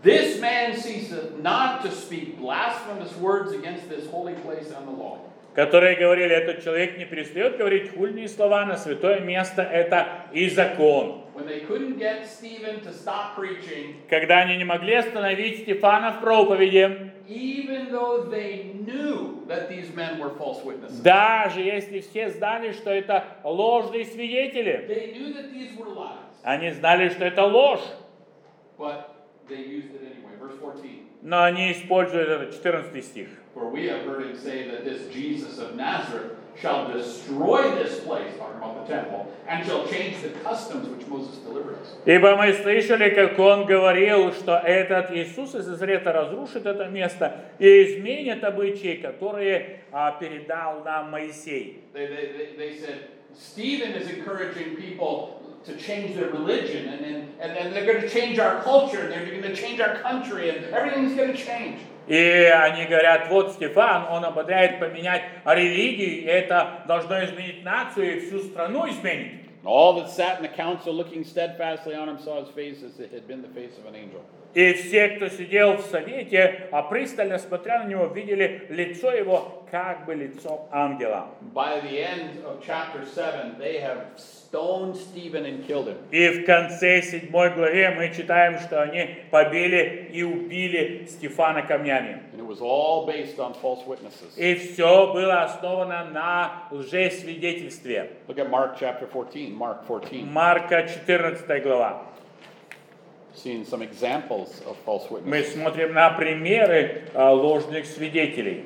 This man ceaseth not to speak blasphemous words against this holy place and the law. Которые говорили, этот человек не перестает говорить хульные слова на святое место, это и закон. When they couldn't get Stephen to stop preaching, Когда они не могли остановить Стефана в проповеди, even though they knew that these men were false witnesses, даже если все знали, что это ложные свидетели, they knew that these were lies, они знали, что это ложь, but they used it anyway. Verse fourteen. но они используют это, четырнадцатый стих. For we have heard him say that this Jesus of Nazareth shall destroy this place, talking about the temple, and shall change the customs which Moses delivered us. Ибо мы слышали, как он говорил, что этот Иисус из Назарета разрушит это место и изменит обычаи, которые а, передал нам Моисей. They, they, they, they said, Stephen is encouraging people to change their religion, and, and, and, and they're going to change our culture, and they're going to change our country, and everything's going to change. И они говорят, вот Стефан, он ободряет поменять религию, и это должно изменить нацию и всю страну изменить. All that sat in the council looking steadfastly on him saw his face as it had been the face of an angel. И все, кто сидел в совете, а пристально смотря на него, видели лицо его, как бы лицо ангела. By the end of chapter seven, they have stoned Stephen and killed him. И в конце седьмой главе мы читаем, что они побили и убили Стефана камнями. And it was all based on false witnesses. И все было основано на лжесвидетельстве. Look at Mark chapter fourteen. Mark fourteen. Марка четырнадцатая глава. Seeing some examples of false Мы witnesses. смотрим на примеры а, ложных свидетелей.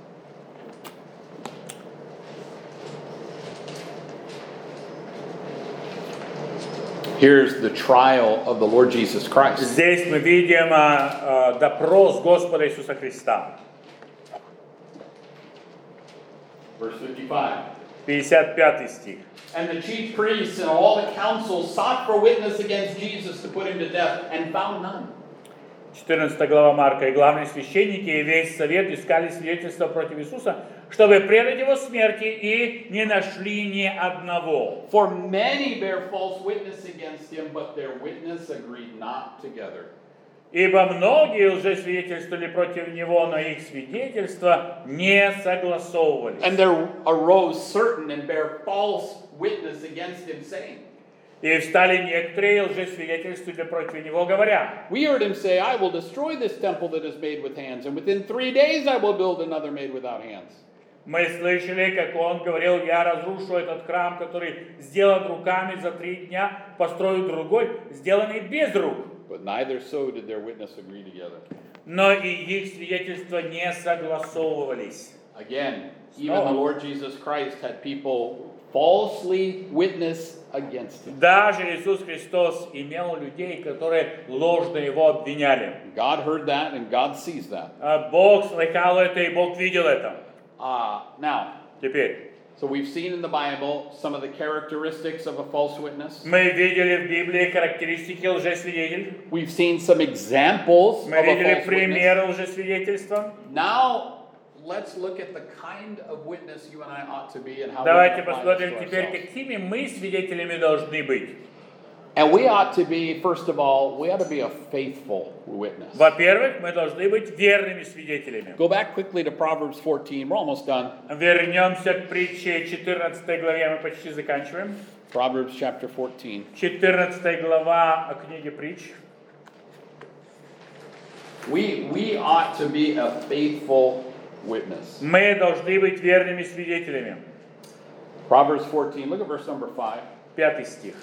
Here's the trial of the Lord Jesus Christ. Здесь мы видим а, а, допрос Господа Иисуса Христа. Verse fifty-five. пятьдесят пятый стих. And the chief priests and all the council sought for witness against Jesus to put him to death, and found none. четырнадцатая глава Марка. «И главные священники и весь совет искали свидетельства против Иисуса, чтобы предать его смерти, и не нашли ни одного». For many bear false witness against him, but their witness agreed not together. Ибо многие лжесвидетельствовали против него, но их свидетельства не согласовывались. And there arose certain and bare false witness against him, saying, И встали некоторые лжесвидетельствовали против него, говоря: We heard him say, I will destroy this temple that is made with hands, and within three days I will build another made without hands. Мы слышали, как он говорил: я разрушу этот храм, который сделан руками, за три дня построю другой, сделанный без рук. But neither so did their witness agree together. Но и их свидетельства не согласовывались. Again, even the Lord Jesus Christ had people falsely witness against him. Даже Иисус Христос имел людей, которые ложно его обвиняли. God heard that, and God sees that. А Бог слыхал это, и Бог видел это. Uh, now, Теперь, so we've seen in the Bible some of the characteristics of a false witness. мы видели в Библии характеристики лжесвидетелей. We've seen some examples of Мы a видели false witness. примеры лжесвидетельства. Now, let's look at the kind of witness you and I ought to be and how we Давайте can apply посмотрим this to теперь, ourselves. какими мы свидетелями должны быть. And we ought to be, first of all, we ought to be a faithful witness. Во-первых, мы должны быть верными свидетелями. Go back quickly to Proverbs fourteen. We're almost done. Вернемся к притче четырнадцатой главе, мы почти заканчиваем. Proverbs chapter fourteen. четырнадцатая глава книги притч. We, we ought to be a faithful witness. Мы должны быть верными свидетелями. Proverbs fourteen, look at verse number five. Пятый стих.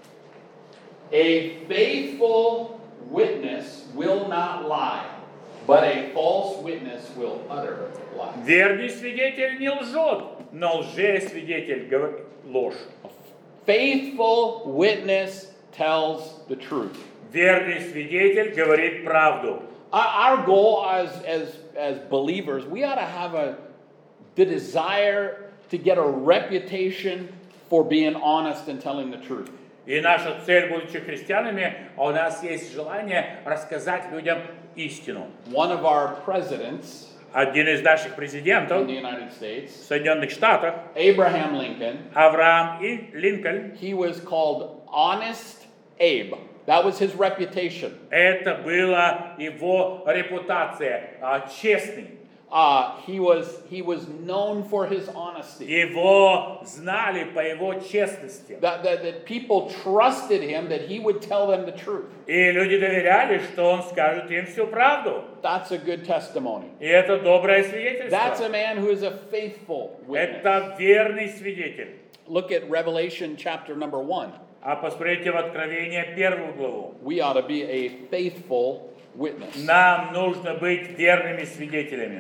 A faithful witness will not lie, but a false witness will utter lies. Верный свидетель не лжет, но лжесвидетель говорит ложь. Faithful witness tells the truth. Верный свидетель говорит правду. Our, our goal as, as, as believers, we ought to have a, the desire to get a reputation for being honest and telling the truth. И наша цель, будучи христианами, у нас есть желание рассказать людям истину. One of our presidents Один из наших in президентов the United States, в Соединенных Штатах, Abraham Lincoln, Авраам и Линкольн, he was called Honest Abe. That was his reputation. Это была его репутация, а, честный. Uh, he was he was known for his honesty. Его знали по его честности. That, that, that people trusted him that he would tell them the truth. И люди доверяли, что он скажет им всю правду. That's a good testimony. И это доброе That's свидетельство. a man who is a faithful witness. Это верный свидетель. Look at Revelation chapter number one. А посмотрите в Откровение первую главу. We ought to be a faithful witness. Нам нужно быть верными свидетелями.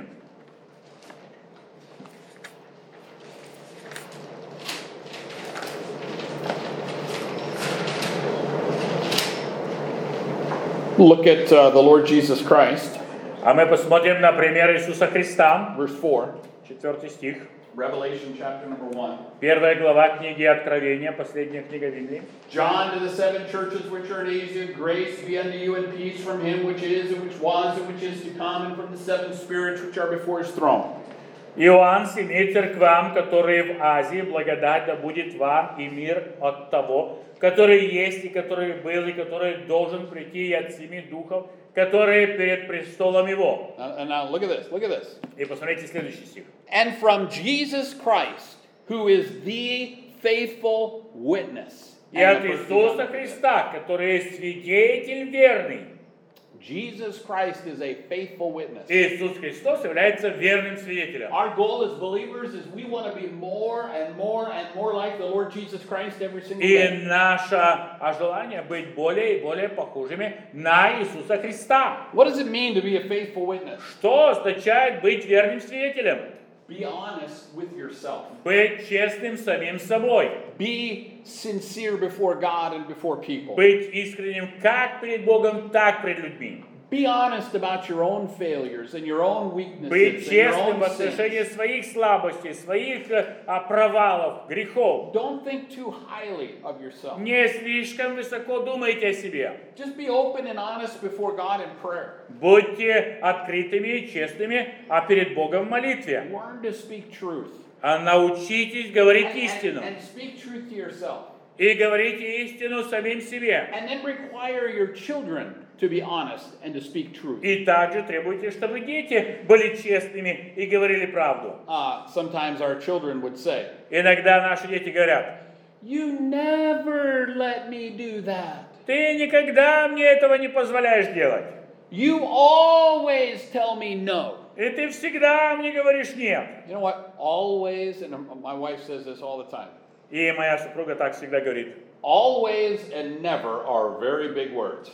Look at uh, the Lord Jesus Christ, А мы посмотрим на пример Иисуса Христа, verse four. четвертый стих. Revelation chapter number one. Первая глава книги Откровения, последняя книга Библии. John to the seven churches which are in Asia, grace be unto you and peace from him which is and which was and which is to come, and from the seven spirits which are before his throne. Иоанн семи церквам, которые в Азии, благодать да будет вам и мир от того, который есть и который был и который должен прийти, и от семи духов, которые перед престолом его. Now, and now look at this, look at this. И посмотрите следующий стих. And from Jesus Christ, who is the faithful witness. И от Иисуса Христа, который свидетель верный. Jesus Christ is a faithful witness. Иисус Христос является верным свидетелем. Our goal as believers is we want to be more and more and more like the Lord Jesus Christ every single И day. наше желание быть более и более похожими на Иисуса Христа. What does it mean to be a faithful witness? Что означает быть верным свидетелем? Be honest with yourself. Быть честным самим собой. Be sincere before God and before people. Быть искренним как перед Богом, так перед людьми. Be honest about your own failures and your own weaknesses Быть and your честным own в отношении sins. своих слабостей, своих а, провалов, грехов. Don't think too highly of yourself. Не слишком высоко думайте о себе. Just be open and honest before God in prayer. Будьте открытыми и честными, а перед Богом в молитве. Learn to speak truth. А научитесь говорить And, and, истину. and speak truth to yourself. И говорите истину самим себе. And then require your children to be honest and to speak truth. И также требуйте, чтобы дети были честными и говорили правду. Uh, sometimes our children would say, Иногда наши дети говорят: "You never let me do that. ты никогда мне этого не позволяешь делать. You always tell me no." И ты всегда мне говоришь нет. You know what? Always, and my wife says this all the time. И моя супруга так всегда говорит. Always and never are very big words.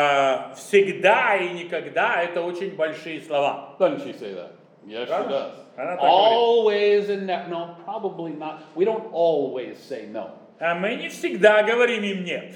А, всегда и никогда — это очень большие слова. Doesn't she say that? Yes, she Правда? does. Она так говорит. Always and never. No, probably not. We don't always say no. А мы не всегда говорим им нет.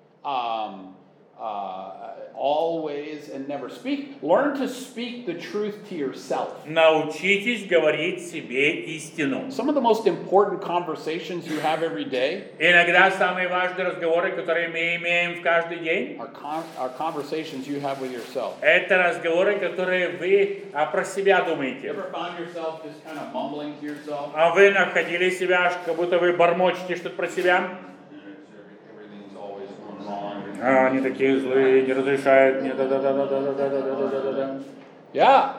Um, uh, always and never. Speak. Learn to speak the truth to yourself. Научитесь говорить себе истину. Some of the most important conversations you have every day Иногда самые важные разговоры, которые мы имеем в каждый день, are, con- are conversations you have with yourself. это разговоры, которые вы а, про себя You думаете. ever found yourself just kind of mumbling to yourself? А вы находили себя, как будто вы бормочете что-то про себя. Everything's always going wrong. А, они такие злые, не разрешают мне, да-да-да-да-да-да-да-да-да-да. Yeah.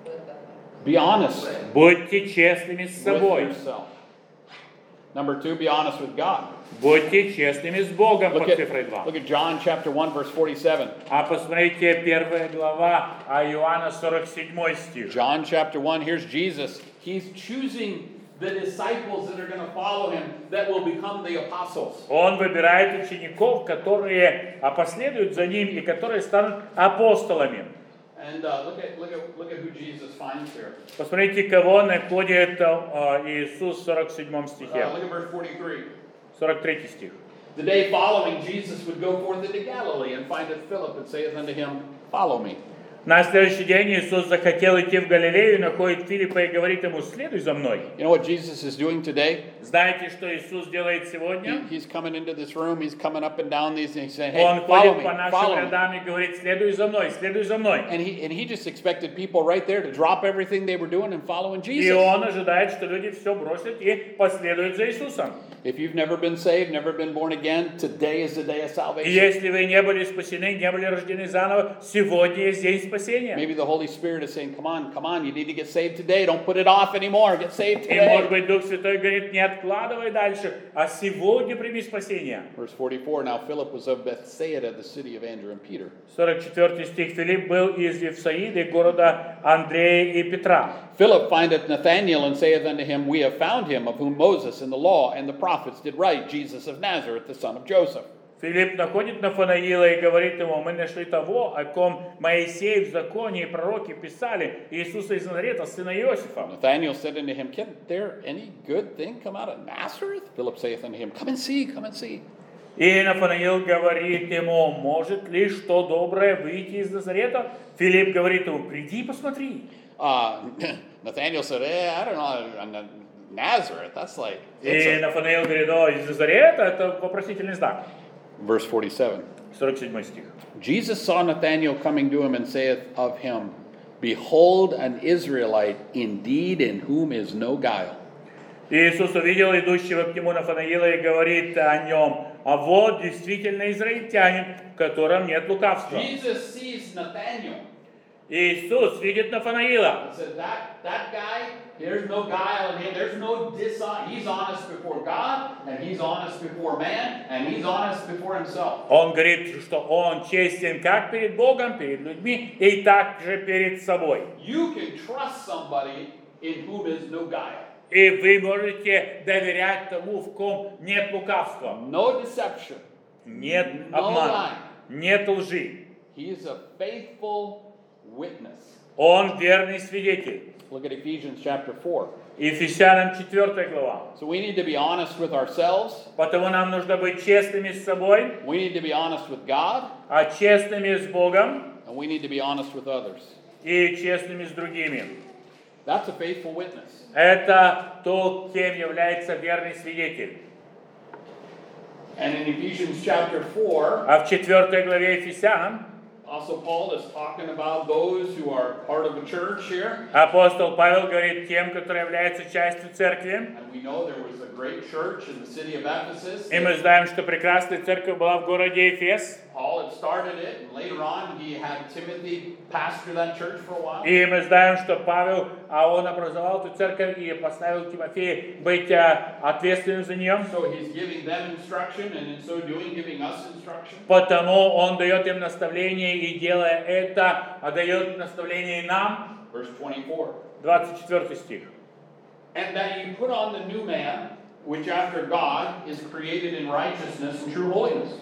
Be honest Будьте честными с with собой. yourself. Number two, be honest with God. Будьте честными с Богом, Look под at, цифрой два. look at John chapter one, verse forty-seven. А посмотрите, первая глава, а Иоанна сорок седьмой стих. John chapter one, here's Jesus. He's choosing the disciples that are going to follow him that will become the apostles. Он выбирает учеников, которые а, последуют за ним и которые станут апостолами. And uh, look at look at look at who Jesus finds here. Посмотрите, кого находит а, Иисус в сорок седьмом стихе. Uh, look at verse forty-three. сорок третий стих. The day following, Jesus would go forth into Galilee and findeth Philip and saith unto him, "Follow me." На следующий день Иисус захотел идти в Галилею, находит Филиппа и говорит ему: следуй за мной. You know what Jesus is doing today? Знаете, что Иисус делает He, сегодня? he's coming into this room, he's coming up and down these things, saying, hey, Он follow ходит me, по нашим follow me. рядам и говорит: следуй за мной, следуй за мной. And he, and he just expected people right there to drop everything they were doing and following И Jesus. он ожидает, что люди все бросят и последуют за Иисусом. If you've never been saved, never been born again, today is the day of И salvation. если вы не были спасены, не были рождены заново, сегодня есть день спасения. Maybe the Holy Spirit is saying, come on, come on, you need to get saved today. Don't put it off anymore. Get saved И может today. быть Дух Святой говорит: не откладывай дальше, а сегодня прими спасение. Verse forty-four, now Philip was of Bethsaida, the city of Andrew and Peter. сорок четвёртый стих. Филипп был из Вифсаиды, города Андрея и Петра. Philip findeth Nathanael and saith unto him, we have found him, of whom Moses and the law and the prophets did write, Jesus of Nazareth, the son of Joseph. Филипп находит Нафанаила и говорит ему: мы нашли того, о ком Моисей в законе и пророки писали, Иисуса из Назарета, сына Иосифа. Nathanael said unto him, can there any good thing come out of Nazareth? Philip saith unto him, come and see, come and see. И Нафанаил говорит ему: может ли что доброе выйти из Назарета? Филипп говорит ему: приди и посмотри. Uh, Nathanael said, eh, I don't know, Nazareth, that's like... it's И a-" Нафанаил говорит: о, из Назарета, это вопросительный знак. Verse forty-seven. сорок седьмой стих. Jesus saw Nathanael coming to him and saith of him, behold an Israelite indeed in whom is no guile. Иисус увидел идущего к нему Нафанаила и говорит о нем: а вот действительно израильтянин, в котором нет лукавства. Jesus sees Nathanael. Иисус видит Нафанаила. He said, that, that guy, there's no guile in him. There's no dishonest. He's honest before God, and he's honest before man, and he's honest before himself. Он говорит, что он честен как перед Богом, перед людьми, и также перед собой. You can trust somebody in whom is no guile. И вы можете доверять тому, в ком нет лукавства, No deception. нет No обмана, lie. нет лжи. He is a faithful witness. Он верный свидетель. Look at Ephesians chapter four. Ефесянам четвёртая глава. So we need to be honest with ourselves. Потому нам нужно быть честными с собой, We need to be honest with God. а честными с Богом And we need to be honest with others. и честными с другими. That's a faithful witness. Это то, кем является верный свидетель. And in Ephesians chapter four, А в четвёртой главе Ефесянам Apostle Paul is talking about those who are part of a church here. апостол Павел говорит тем, которые являются частью церкви. And we know there was a great church in the city of Ephesus. И мы знаем, что прекрасная церковь была в городе Эфес. Paul had started it, and later on he had Timothy pastor that church for a while. И мы знаем, что Павел, а он образовал эту церковь и поставил Тимофея быть а, ответственным за нее. So he's giving them instruction, and in so doing, giving us instruction. Потому он дает им наставление, и делая это, а дает наставление и нам. Verse twenty-four. двадцать четвёртый стих. And that you put on the new man, which after God is created in righteousness and true holiness.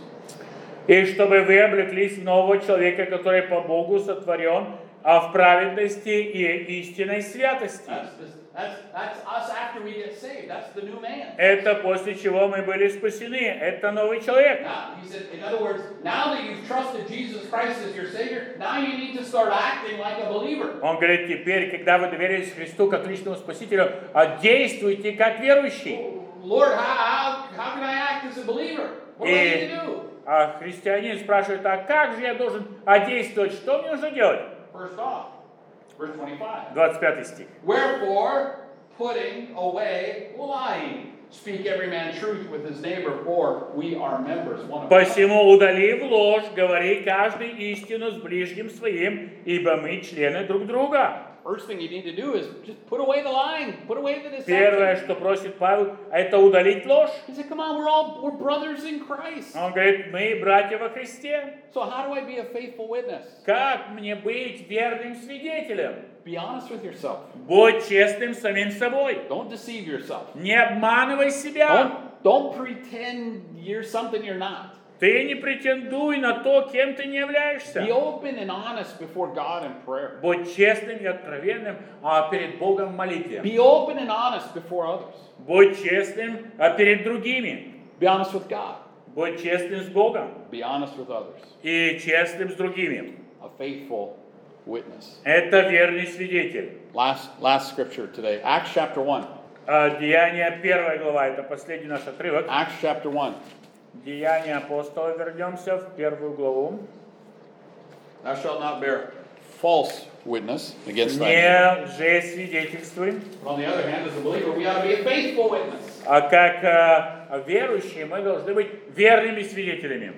И чтобы вы облеклись в нового человека, который по Богу сотворен, а в праведности и истинной святости. That's, this, that's, that's us after we get saved. That's the new man. Это после чего мы были спасены. Это новый человек. Now, he said, in other words, now that you've trusted Jesus Christ as your Savior, now you need to start acting like a believer. Он говорит, теперь, когда вы доверились Христу как личному Спасителю, а действуйте как верующий. Lord, how, how, how can I act as a believer? What do I need to do? А христианин спрашивает: а как же я должен действовать? Что мне нужно делать? First off, verse twenty-five. двадцать пятый стих. Wherefore, putting away lying, speak every man truth with his neighbor, for we are members one of another. Посему, удалив ложь, говори каждый истину с ближним своим, ибо мы члены друг друга. First thing you need to do is just put away the lying, put away the Первое, deception. что просит Павел, это удалить ложь. He said, come on, we're all we're brothers in Christ. Он говорит: мы братья во Христе. So how do I be a faithful witness? Как мне быть верным свидетелем? Be honest with yourself. Будь честным самим собой. Don't deceive yourself. Не обманывай себя. Don't, don't pretend you're something you're not. Ты не претендуй на то, кем ты не являешься. Be open and honest before God in prayer. Будь честным и откровенным а перед Богом в молитве. Be open and honest before others. Будь честным а перед другими. Be honest with God. Будь честным с Богом Be honest with others. и честным с другими. A faithful witness. Это верный свидетель. Last, last scripture today, Acts chapter one. А, Деяния первая глава, это последний наш отрывок. Acts chapter one. Деяния апостола, вернемся в первую главу. Thou shalt not bear false witness against thy neighbor. Не лжесвидетельствуй. But on the other hand, as a believer, we ought to be a faithful witness. А как а, верующие мы должны быть верными свидетелями.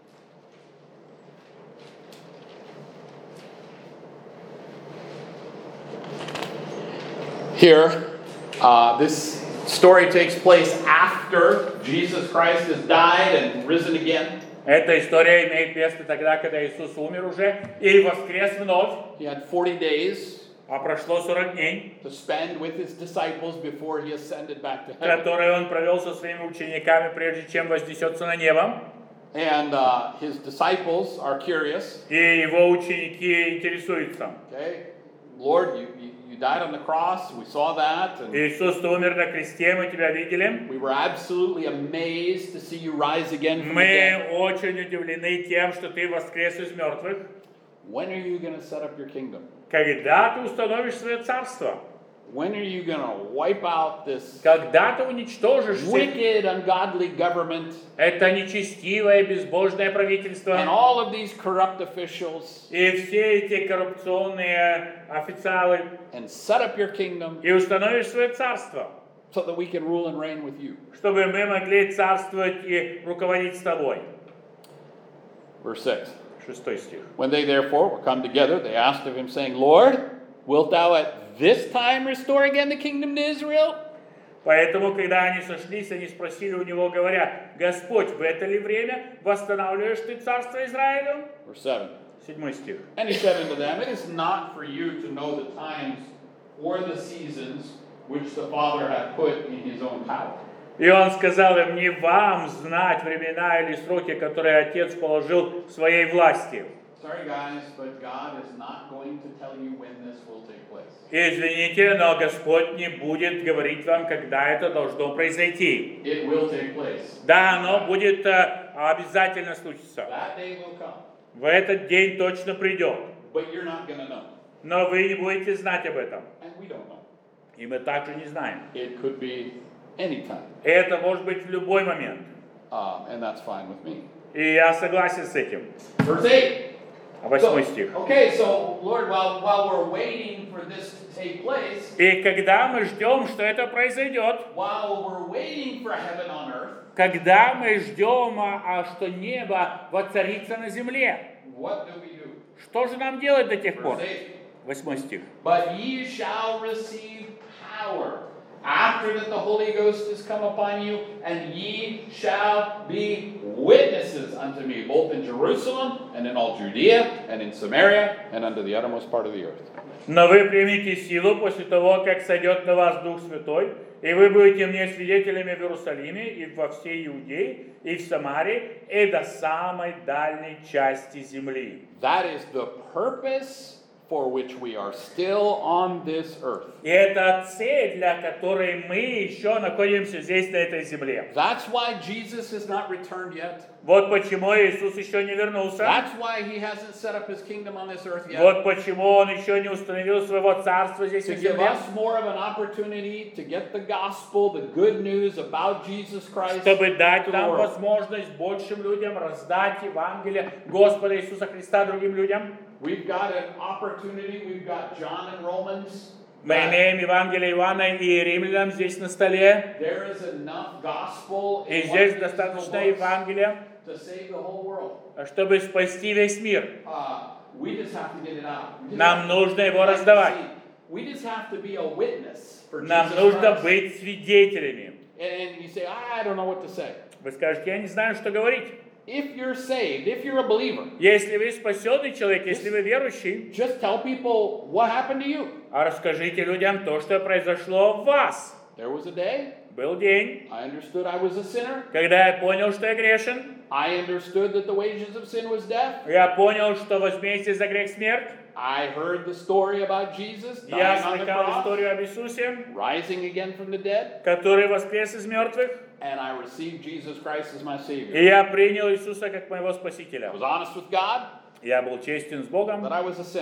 Here, uh, this story takes place after Jesus Christ has died and risen again. Эта история имеет место тогда, когда Иисус умер уже и воскрес вновь, He had forty days а прошло сорок дней, to spend with his disciples before he ascended back to heaven. которые он провел со своими учениками, прежде чем вознесется на небо. And uh, his disciples are curious. И его ученики интересуются. Okay, Lord, you, you, you died on the cross. We saw that. And Иисус, ты умер на кресте, мы тебя видели. we were absolutely amazed to see you rise again from the Мы dead. очень удивлены тем, что ты воскрес из мертвых. When are you going to set up your kingdom? Когда ты установишь свое царство? When are you going to wipe out this Когда ты уничтожишь все wicked, ungodly government это нечестивое, безбожное правительство and all of these corrupt officials и все эти коррупционные официалы, and set up your kingdom и установишь свое царство, so that we can rule and reign with you? чтобы мы могли царствовать и руководить с тобой. Verse six. Шестой стих. When they therefore were come together, they asked of him, saying, Lord, wilt thou at this time restore again the kingdom to Israel? Поэтому, когда они сошлись, они спросили у него, говоря: Господь, в это ли время восстанавливаешь ты царство Израилю? Verse seven. Седьмой стих. And he said unto them, It is not for you to know the times or the seasons which the Father hath put in his own power. И он сказал им: не вам знать времена или сроки, которые Отец положил в своей власти. Sorry guys, but God is not going to tell you when this will take place. Извините, но Господь не будет говорить вам, когда это должно произойти. It will take place. Да, оно будет э, обязательно случиться. That day will come. В этот день точно придет. But you're not going to know. Но вы не будете знать об этом. And we don't know. И мы также не знаем. It could be any time. И это может быть в любой момент. Um, and that's fine with me. И я согласен с этим. Verse eight. Восьмой So, стих. okay, so Lord, while, while we're waiting for this to take place, И когда мы ждем, что это произойдет, while we're waiting for heaven on earth, когда мы ждем, а, а что небо воцарится на земле, what do we do? что же нам делать до тех пор? Verse eight. Восьмой стих. But ye shall receive power after that the Holy Ghost is come upon you, and ye shall be witnesses unto me, both in Jerusalem and in all Judea and in Samaria and unto the uttermost part of the earth. Но вы примите силу после того, как сойдет на вас Дух Святой, и вы будете мне свидетелями в Иерусалиме и во всей Иудее, и в Самарии, и до самой дальней части земли. That is the purpose for which we are still on this earth. И это цель, для которой мы еще находимся здесь, на этой земле. That's why Jesus has not returned yet. Вот почему Иисус еще не вернулся. That's why he hasn't set up his kingdom on this earth yet. Вот почему Он еще не установил своего царства здесь To на give земле. us more of an opportunity to get the gospel, the good news about Jesus Christ. Чтобы дать to the нам world. возможность большим людям раздать Евангелие Господа Иисуса Христа другим людям. We've got an opportunity. We've got John and Romans. Мы that имеем Евангелие Иоанна и Римлянам здесь на столе. There is enough gospel И in one здесь of these достаточно books Евангелия, to save the whole world. чтобы спасти весь мир. Uh, we just have to get it out. We just Нам have to нужно его plant the раздавать. seed. We just have to be a witness for Нам Jesus нужно Christ. быть свидетелями. And, and you say, I don't know what to say. Вы скажете: я не знаю, что говорить. If you're saved, if you're a believer, Если вы спасенный человек, если вы верующий, just tell people what happened to you. а расскажите людям то, что произошло в вас. There was a day Был день, I understood I was a sinner. когда я понял, что я грешен. I understood that the wages of sin was death. Я понял, что возмездие за грех смерть. I heard the story about Jesus Я dying on the слыхал cross, историю об Иисусе, rising again from the dead, который воскрес из мертвых. and I received Jesus Christ as my И Savior. я принял Иисуса как моего I Спасителя. was honest with God Я был честен с Богом, that I was a sinner.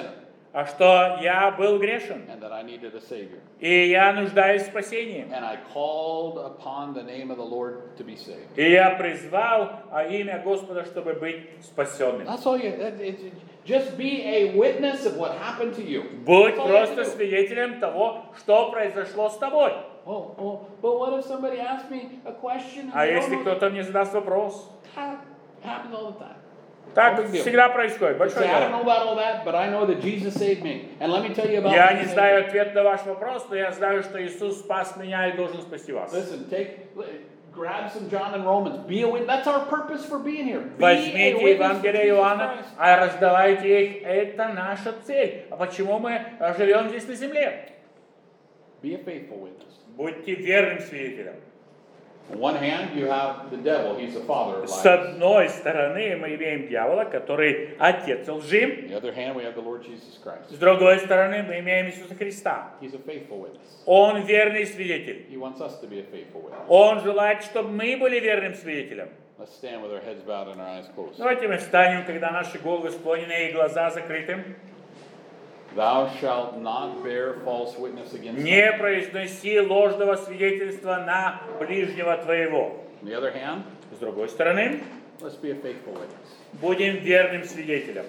а что я был грешен, and that I needed a Savior. и я нуждаюсь в спасении. And I called upon the name of the Lord to be saved. И я призвал а, имя Господа, чтобы быть спасенным. That's all you, that, it, just be a witness of what happened to you. Будь That's all you have to просто do. свидетелем того, что произошло с тобой. Oh, oh, but what if somebody asks me a question? And А they don't если know кто-то мне задаст вопрос? the- It happens all the time. Так No big deal. всегда происходит. You Большое say, I don't know дело. about all that, but I know that Jesus saved me. And let me tell you about Я me не saving знаю me. ответ на ваш вопрос, но я знаю, что Иисус спас меня и должен спасти вас. Listen, take, grab some John and Romans. Be a witness. That's our purpose for being here. Be a Возьмите witness for Евангелие Jesus Иоанна, Christ. а раздавайте их. Это наша цель. А почему мы а, живем здесь на земле? Be a faithful witness. Будьте верным свидетелем. On one hand, you have the devil. He's the father of С lies. одной стороны мы имеем дьявола, который отец лжи. On the other hand, we have the Lord Jesus Christ. С другой стороны мы имеем Иисуса Христа. He's a faithful witness. Он верный свидетель. He wants us to be a faithful witness. Он желает, чтобы мы были верным свидетелем. Let's stand with our heads bowed and our eyes closed. Давайте мы встанем, когда наши головы склонены и глаза закрыты. Thou shalt not bear false witness against Не them. произноси ложного свидетельства на ближнего твоего. On the other hand, С другой стороны, let's be a faithful witness. будем верным свидетелем.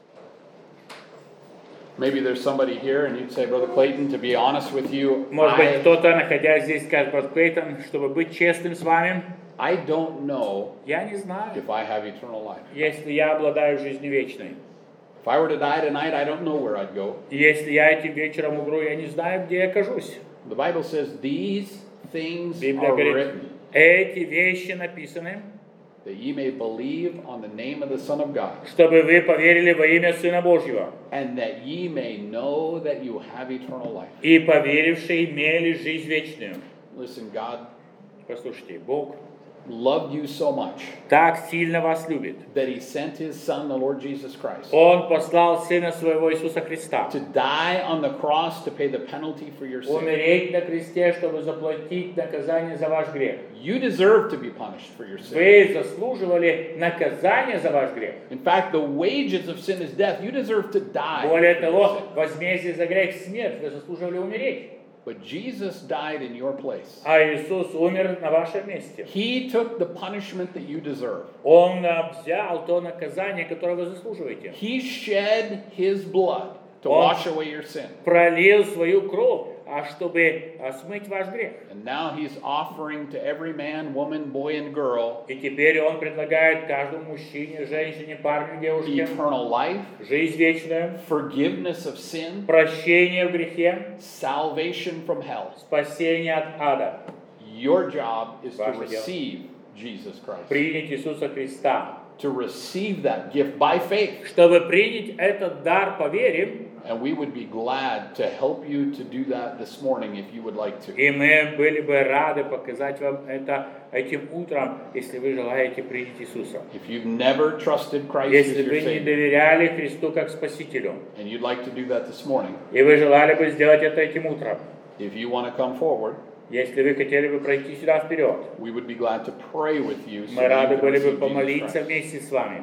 Maybe there's somebody here and you'd say, Brother Clayton, to be honest with you, Может быть, I, кто-то, находясь здесь, скажет, брат Клейтон, чтобы быть честным с вами, I don't know я не знаю, if I have eternal life. если я обладаю жизнью вечной. If I were to die tonight, I don't know where I'd go. Если я этим вечером умру, я не знаю, где я окажусь. The Bible says these things Библия are говорит, written, эти вещи написаны, that ye may believe on the name of the Son of God, чтобы вы поверили во имя Сына Божьего, and that ye may know that you have eternal life. и поверившие имели жизнь вечную. Listen, God Послушайте, Бог loved you so much так сильно вас любит. that He sent His Son, the Lord Jesus Christ, Он послал Сына Своего Иисуса Христа to die on the cross to pay the penalty for your sin. умереть на кресте, чтобы заплатить наказание за ваш грех. You deserve to be punished for your sin. Вы заслуживали наказание за ваш грех. In fact, the wages of sin is death. You deserve to die. Более for your того, sin. возмездие за грех смерть. Вы заслуживали умереть. But Jesus died in your place. А Иисус умер на вашем месте. He took the punishment that you deserve. Он а, взял то наказание, которое вы заслуживаете. He shed His blood to Он wash away your sin. пролил свою кровь, а чтобы а, смыть ваш грех. And now He's offering to every man, woman, boy, and girl И теперь Он предлагает каждому мужчине, женщине, парню, девушке eternal life, жизнь вечную, forgiveness of sin, прощение в грехе, salvation from hell. спасение от ада. Your job is to Ваше дело. receive Jesus Christ, Принять Иисуса Христа. to receive that gift by faith. Чтобы принять этот дар по вере, And we would be glad to help you to do that this morning if you would like to. и мы были бы рады показать вам это этим утром, если вы желаете принять Иисуса. If you've never trusted Christ as Если your вы не Savior, доверяли Христу как Спасителю, and you'd like to do that this morning, и вы желали бы сделать это этим утром, if you want to come forward, если вы хотели бы пройти сюда вперед, we would be glad to pray with you so мы that рады you can были бы receive Jesus помолиться Christ. вместе с вами.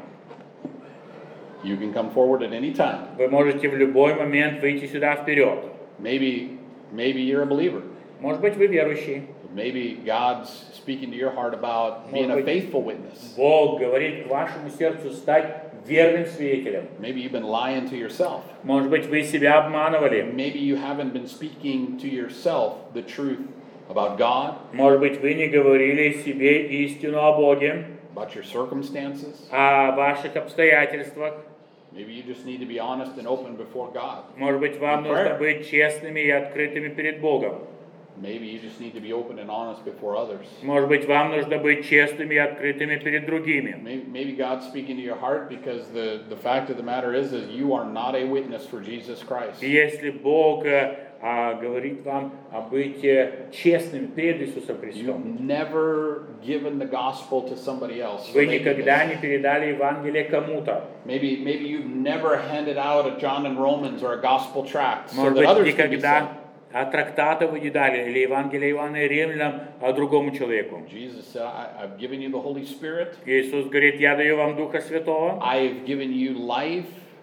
You can come forward at any time. Вы можете в любой момент выйти сюда вперед. Maybe, maybe you're a believer. Может быть, вы верующий. Maybe God's speaking to your heart about being a Может быть, faithful witness. Бог говорит к вашему сердцу стать верным свидетелем. Maybe you've been lying to yourself. Может быть, вы себя обманывали. Maybe you haven't been speaking to yourself the truth about God, Может быть, вы не говорили себе истину о Боге, about your circumstances. о ваших обстоятельствах. Maybe you just need to be honest and open before God. Может быть, вам In нужно prayer. быть честными и открытыми перед Богом. Maybe you just need to be open and honest before others. Может быть, вам нужно быть честными и открытыми перед другими. Maybe, maybe God's speaking to your heart because the, the fact of the matter is, is you are not a witness for Jesus Christ. И если Бог э, а, говорит вам а, быть э, честными перед Иисусом You've Христом, never given the gospel to somebody else. so вы they can никогда listen. не передали Евангелие кому-то. Maybe, maybe you've never handed out a John and Romans or a gospel tract so Может that быть, others can be saved. никогда а трактата вы не дали, или Евангелие Иоанна и Римлянам, а другому человеку. Jesus said, I, I've given you the Holy Spirit. Иисус говорит, я даю вам Духа Святого, I've given you life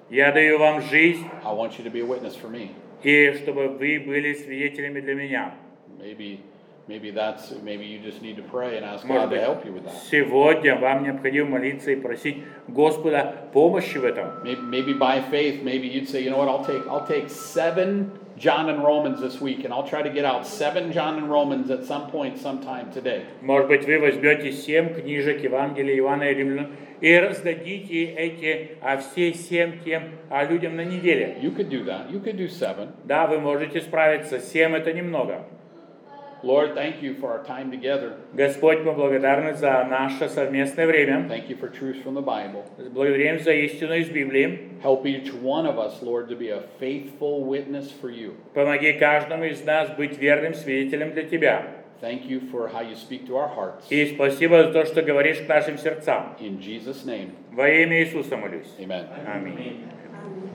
Я даю вам жизнь, I want you to be a witness for me. и чтобы вы были свидетелями для меня. Maybe, maybe that's, maybe you just need to pray and ask Может God to быть, help you with that. сегодня вам необходимо молиться и просить Господа помощи в этом. Maybe, maybe by faith, maybe you'd say, you know what, I'll take, I'll take seven John and Romans this week, and I'll try to get out seven John and Romans at some point, sometime today. Может быть, вы возьмете семь книжек Евангелия Иоанна и Римлян и раздадите эти, а все семь тем а людям на неделе. You could do that. You could do seven. Да, вы можете справиться. Семь это немного. Lord, thank you for our time together. Господь, мы благодарны за наше совместное время. Thank you for truths from the Bible. Благодарим за истину из Библии. Help each one of us, Lord, to be a faithful witness for you. Помоги каждому из нас быть верным свидетелем для Тебя. Thank you for how you speak to our hearts. И спасибо за то, что говоришь к нашим сердцам. In Jesus' name, Во имя Иисуса молюсь. amen. Аминь.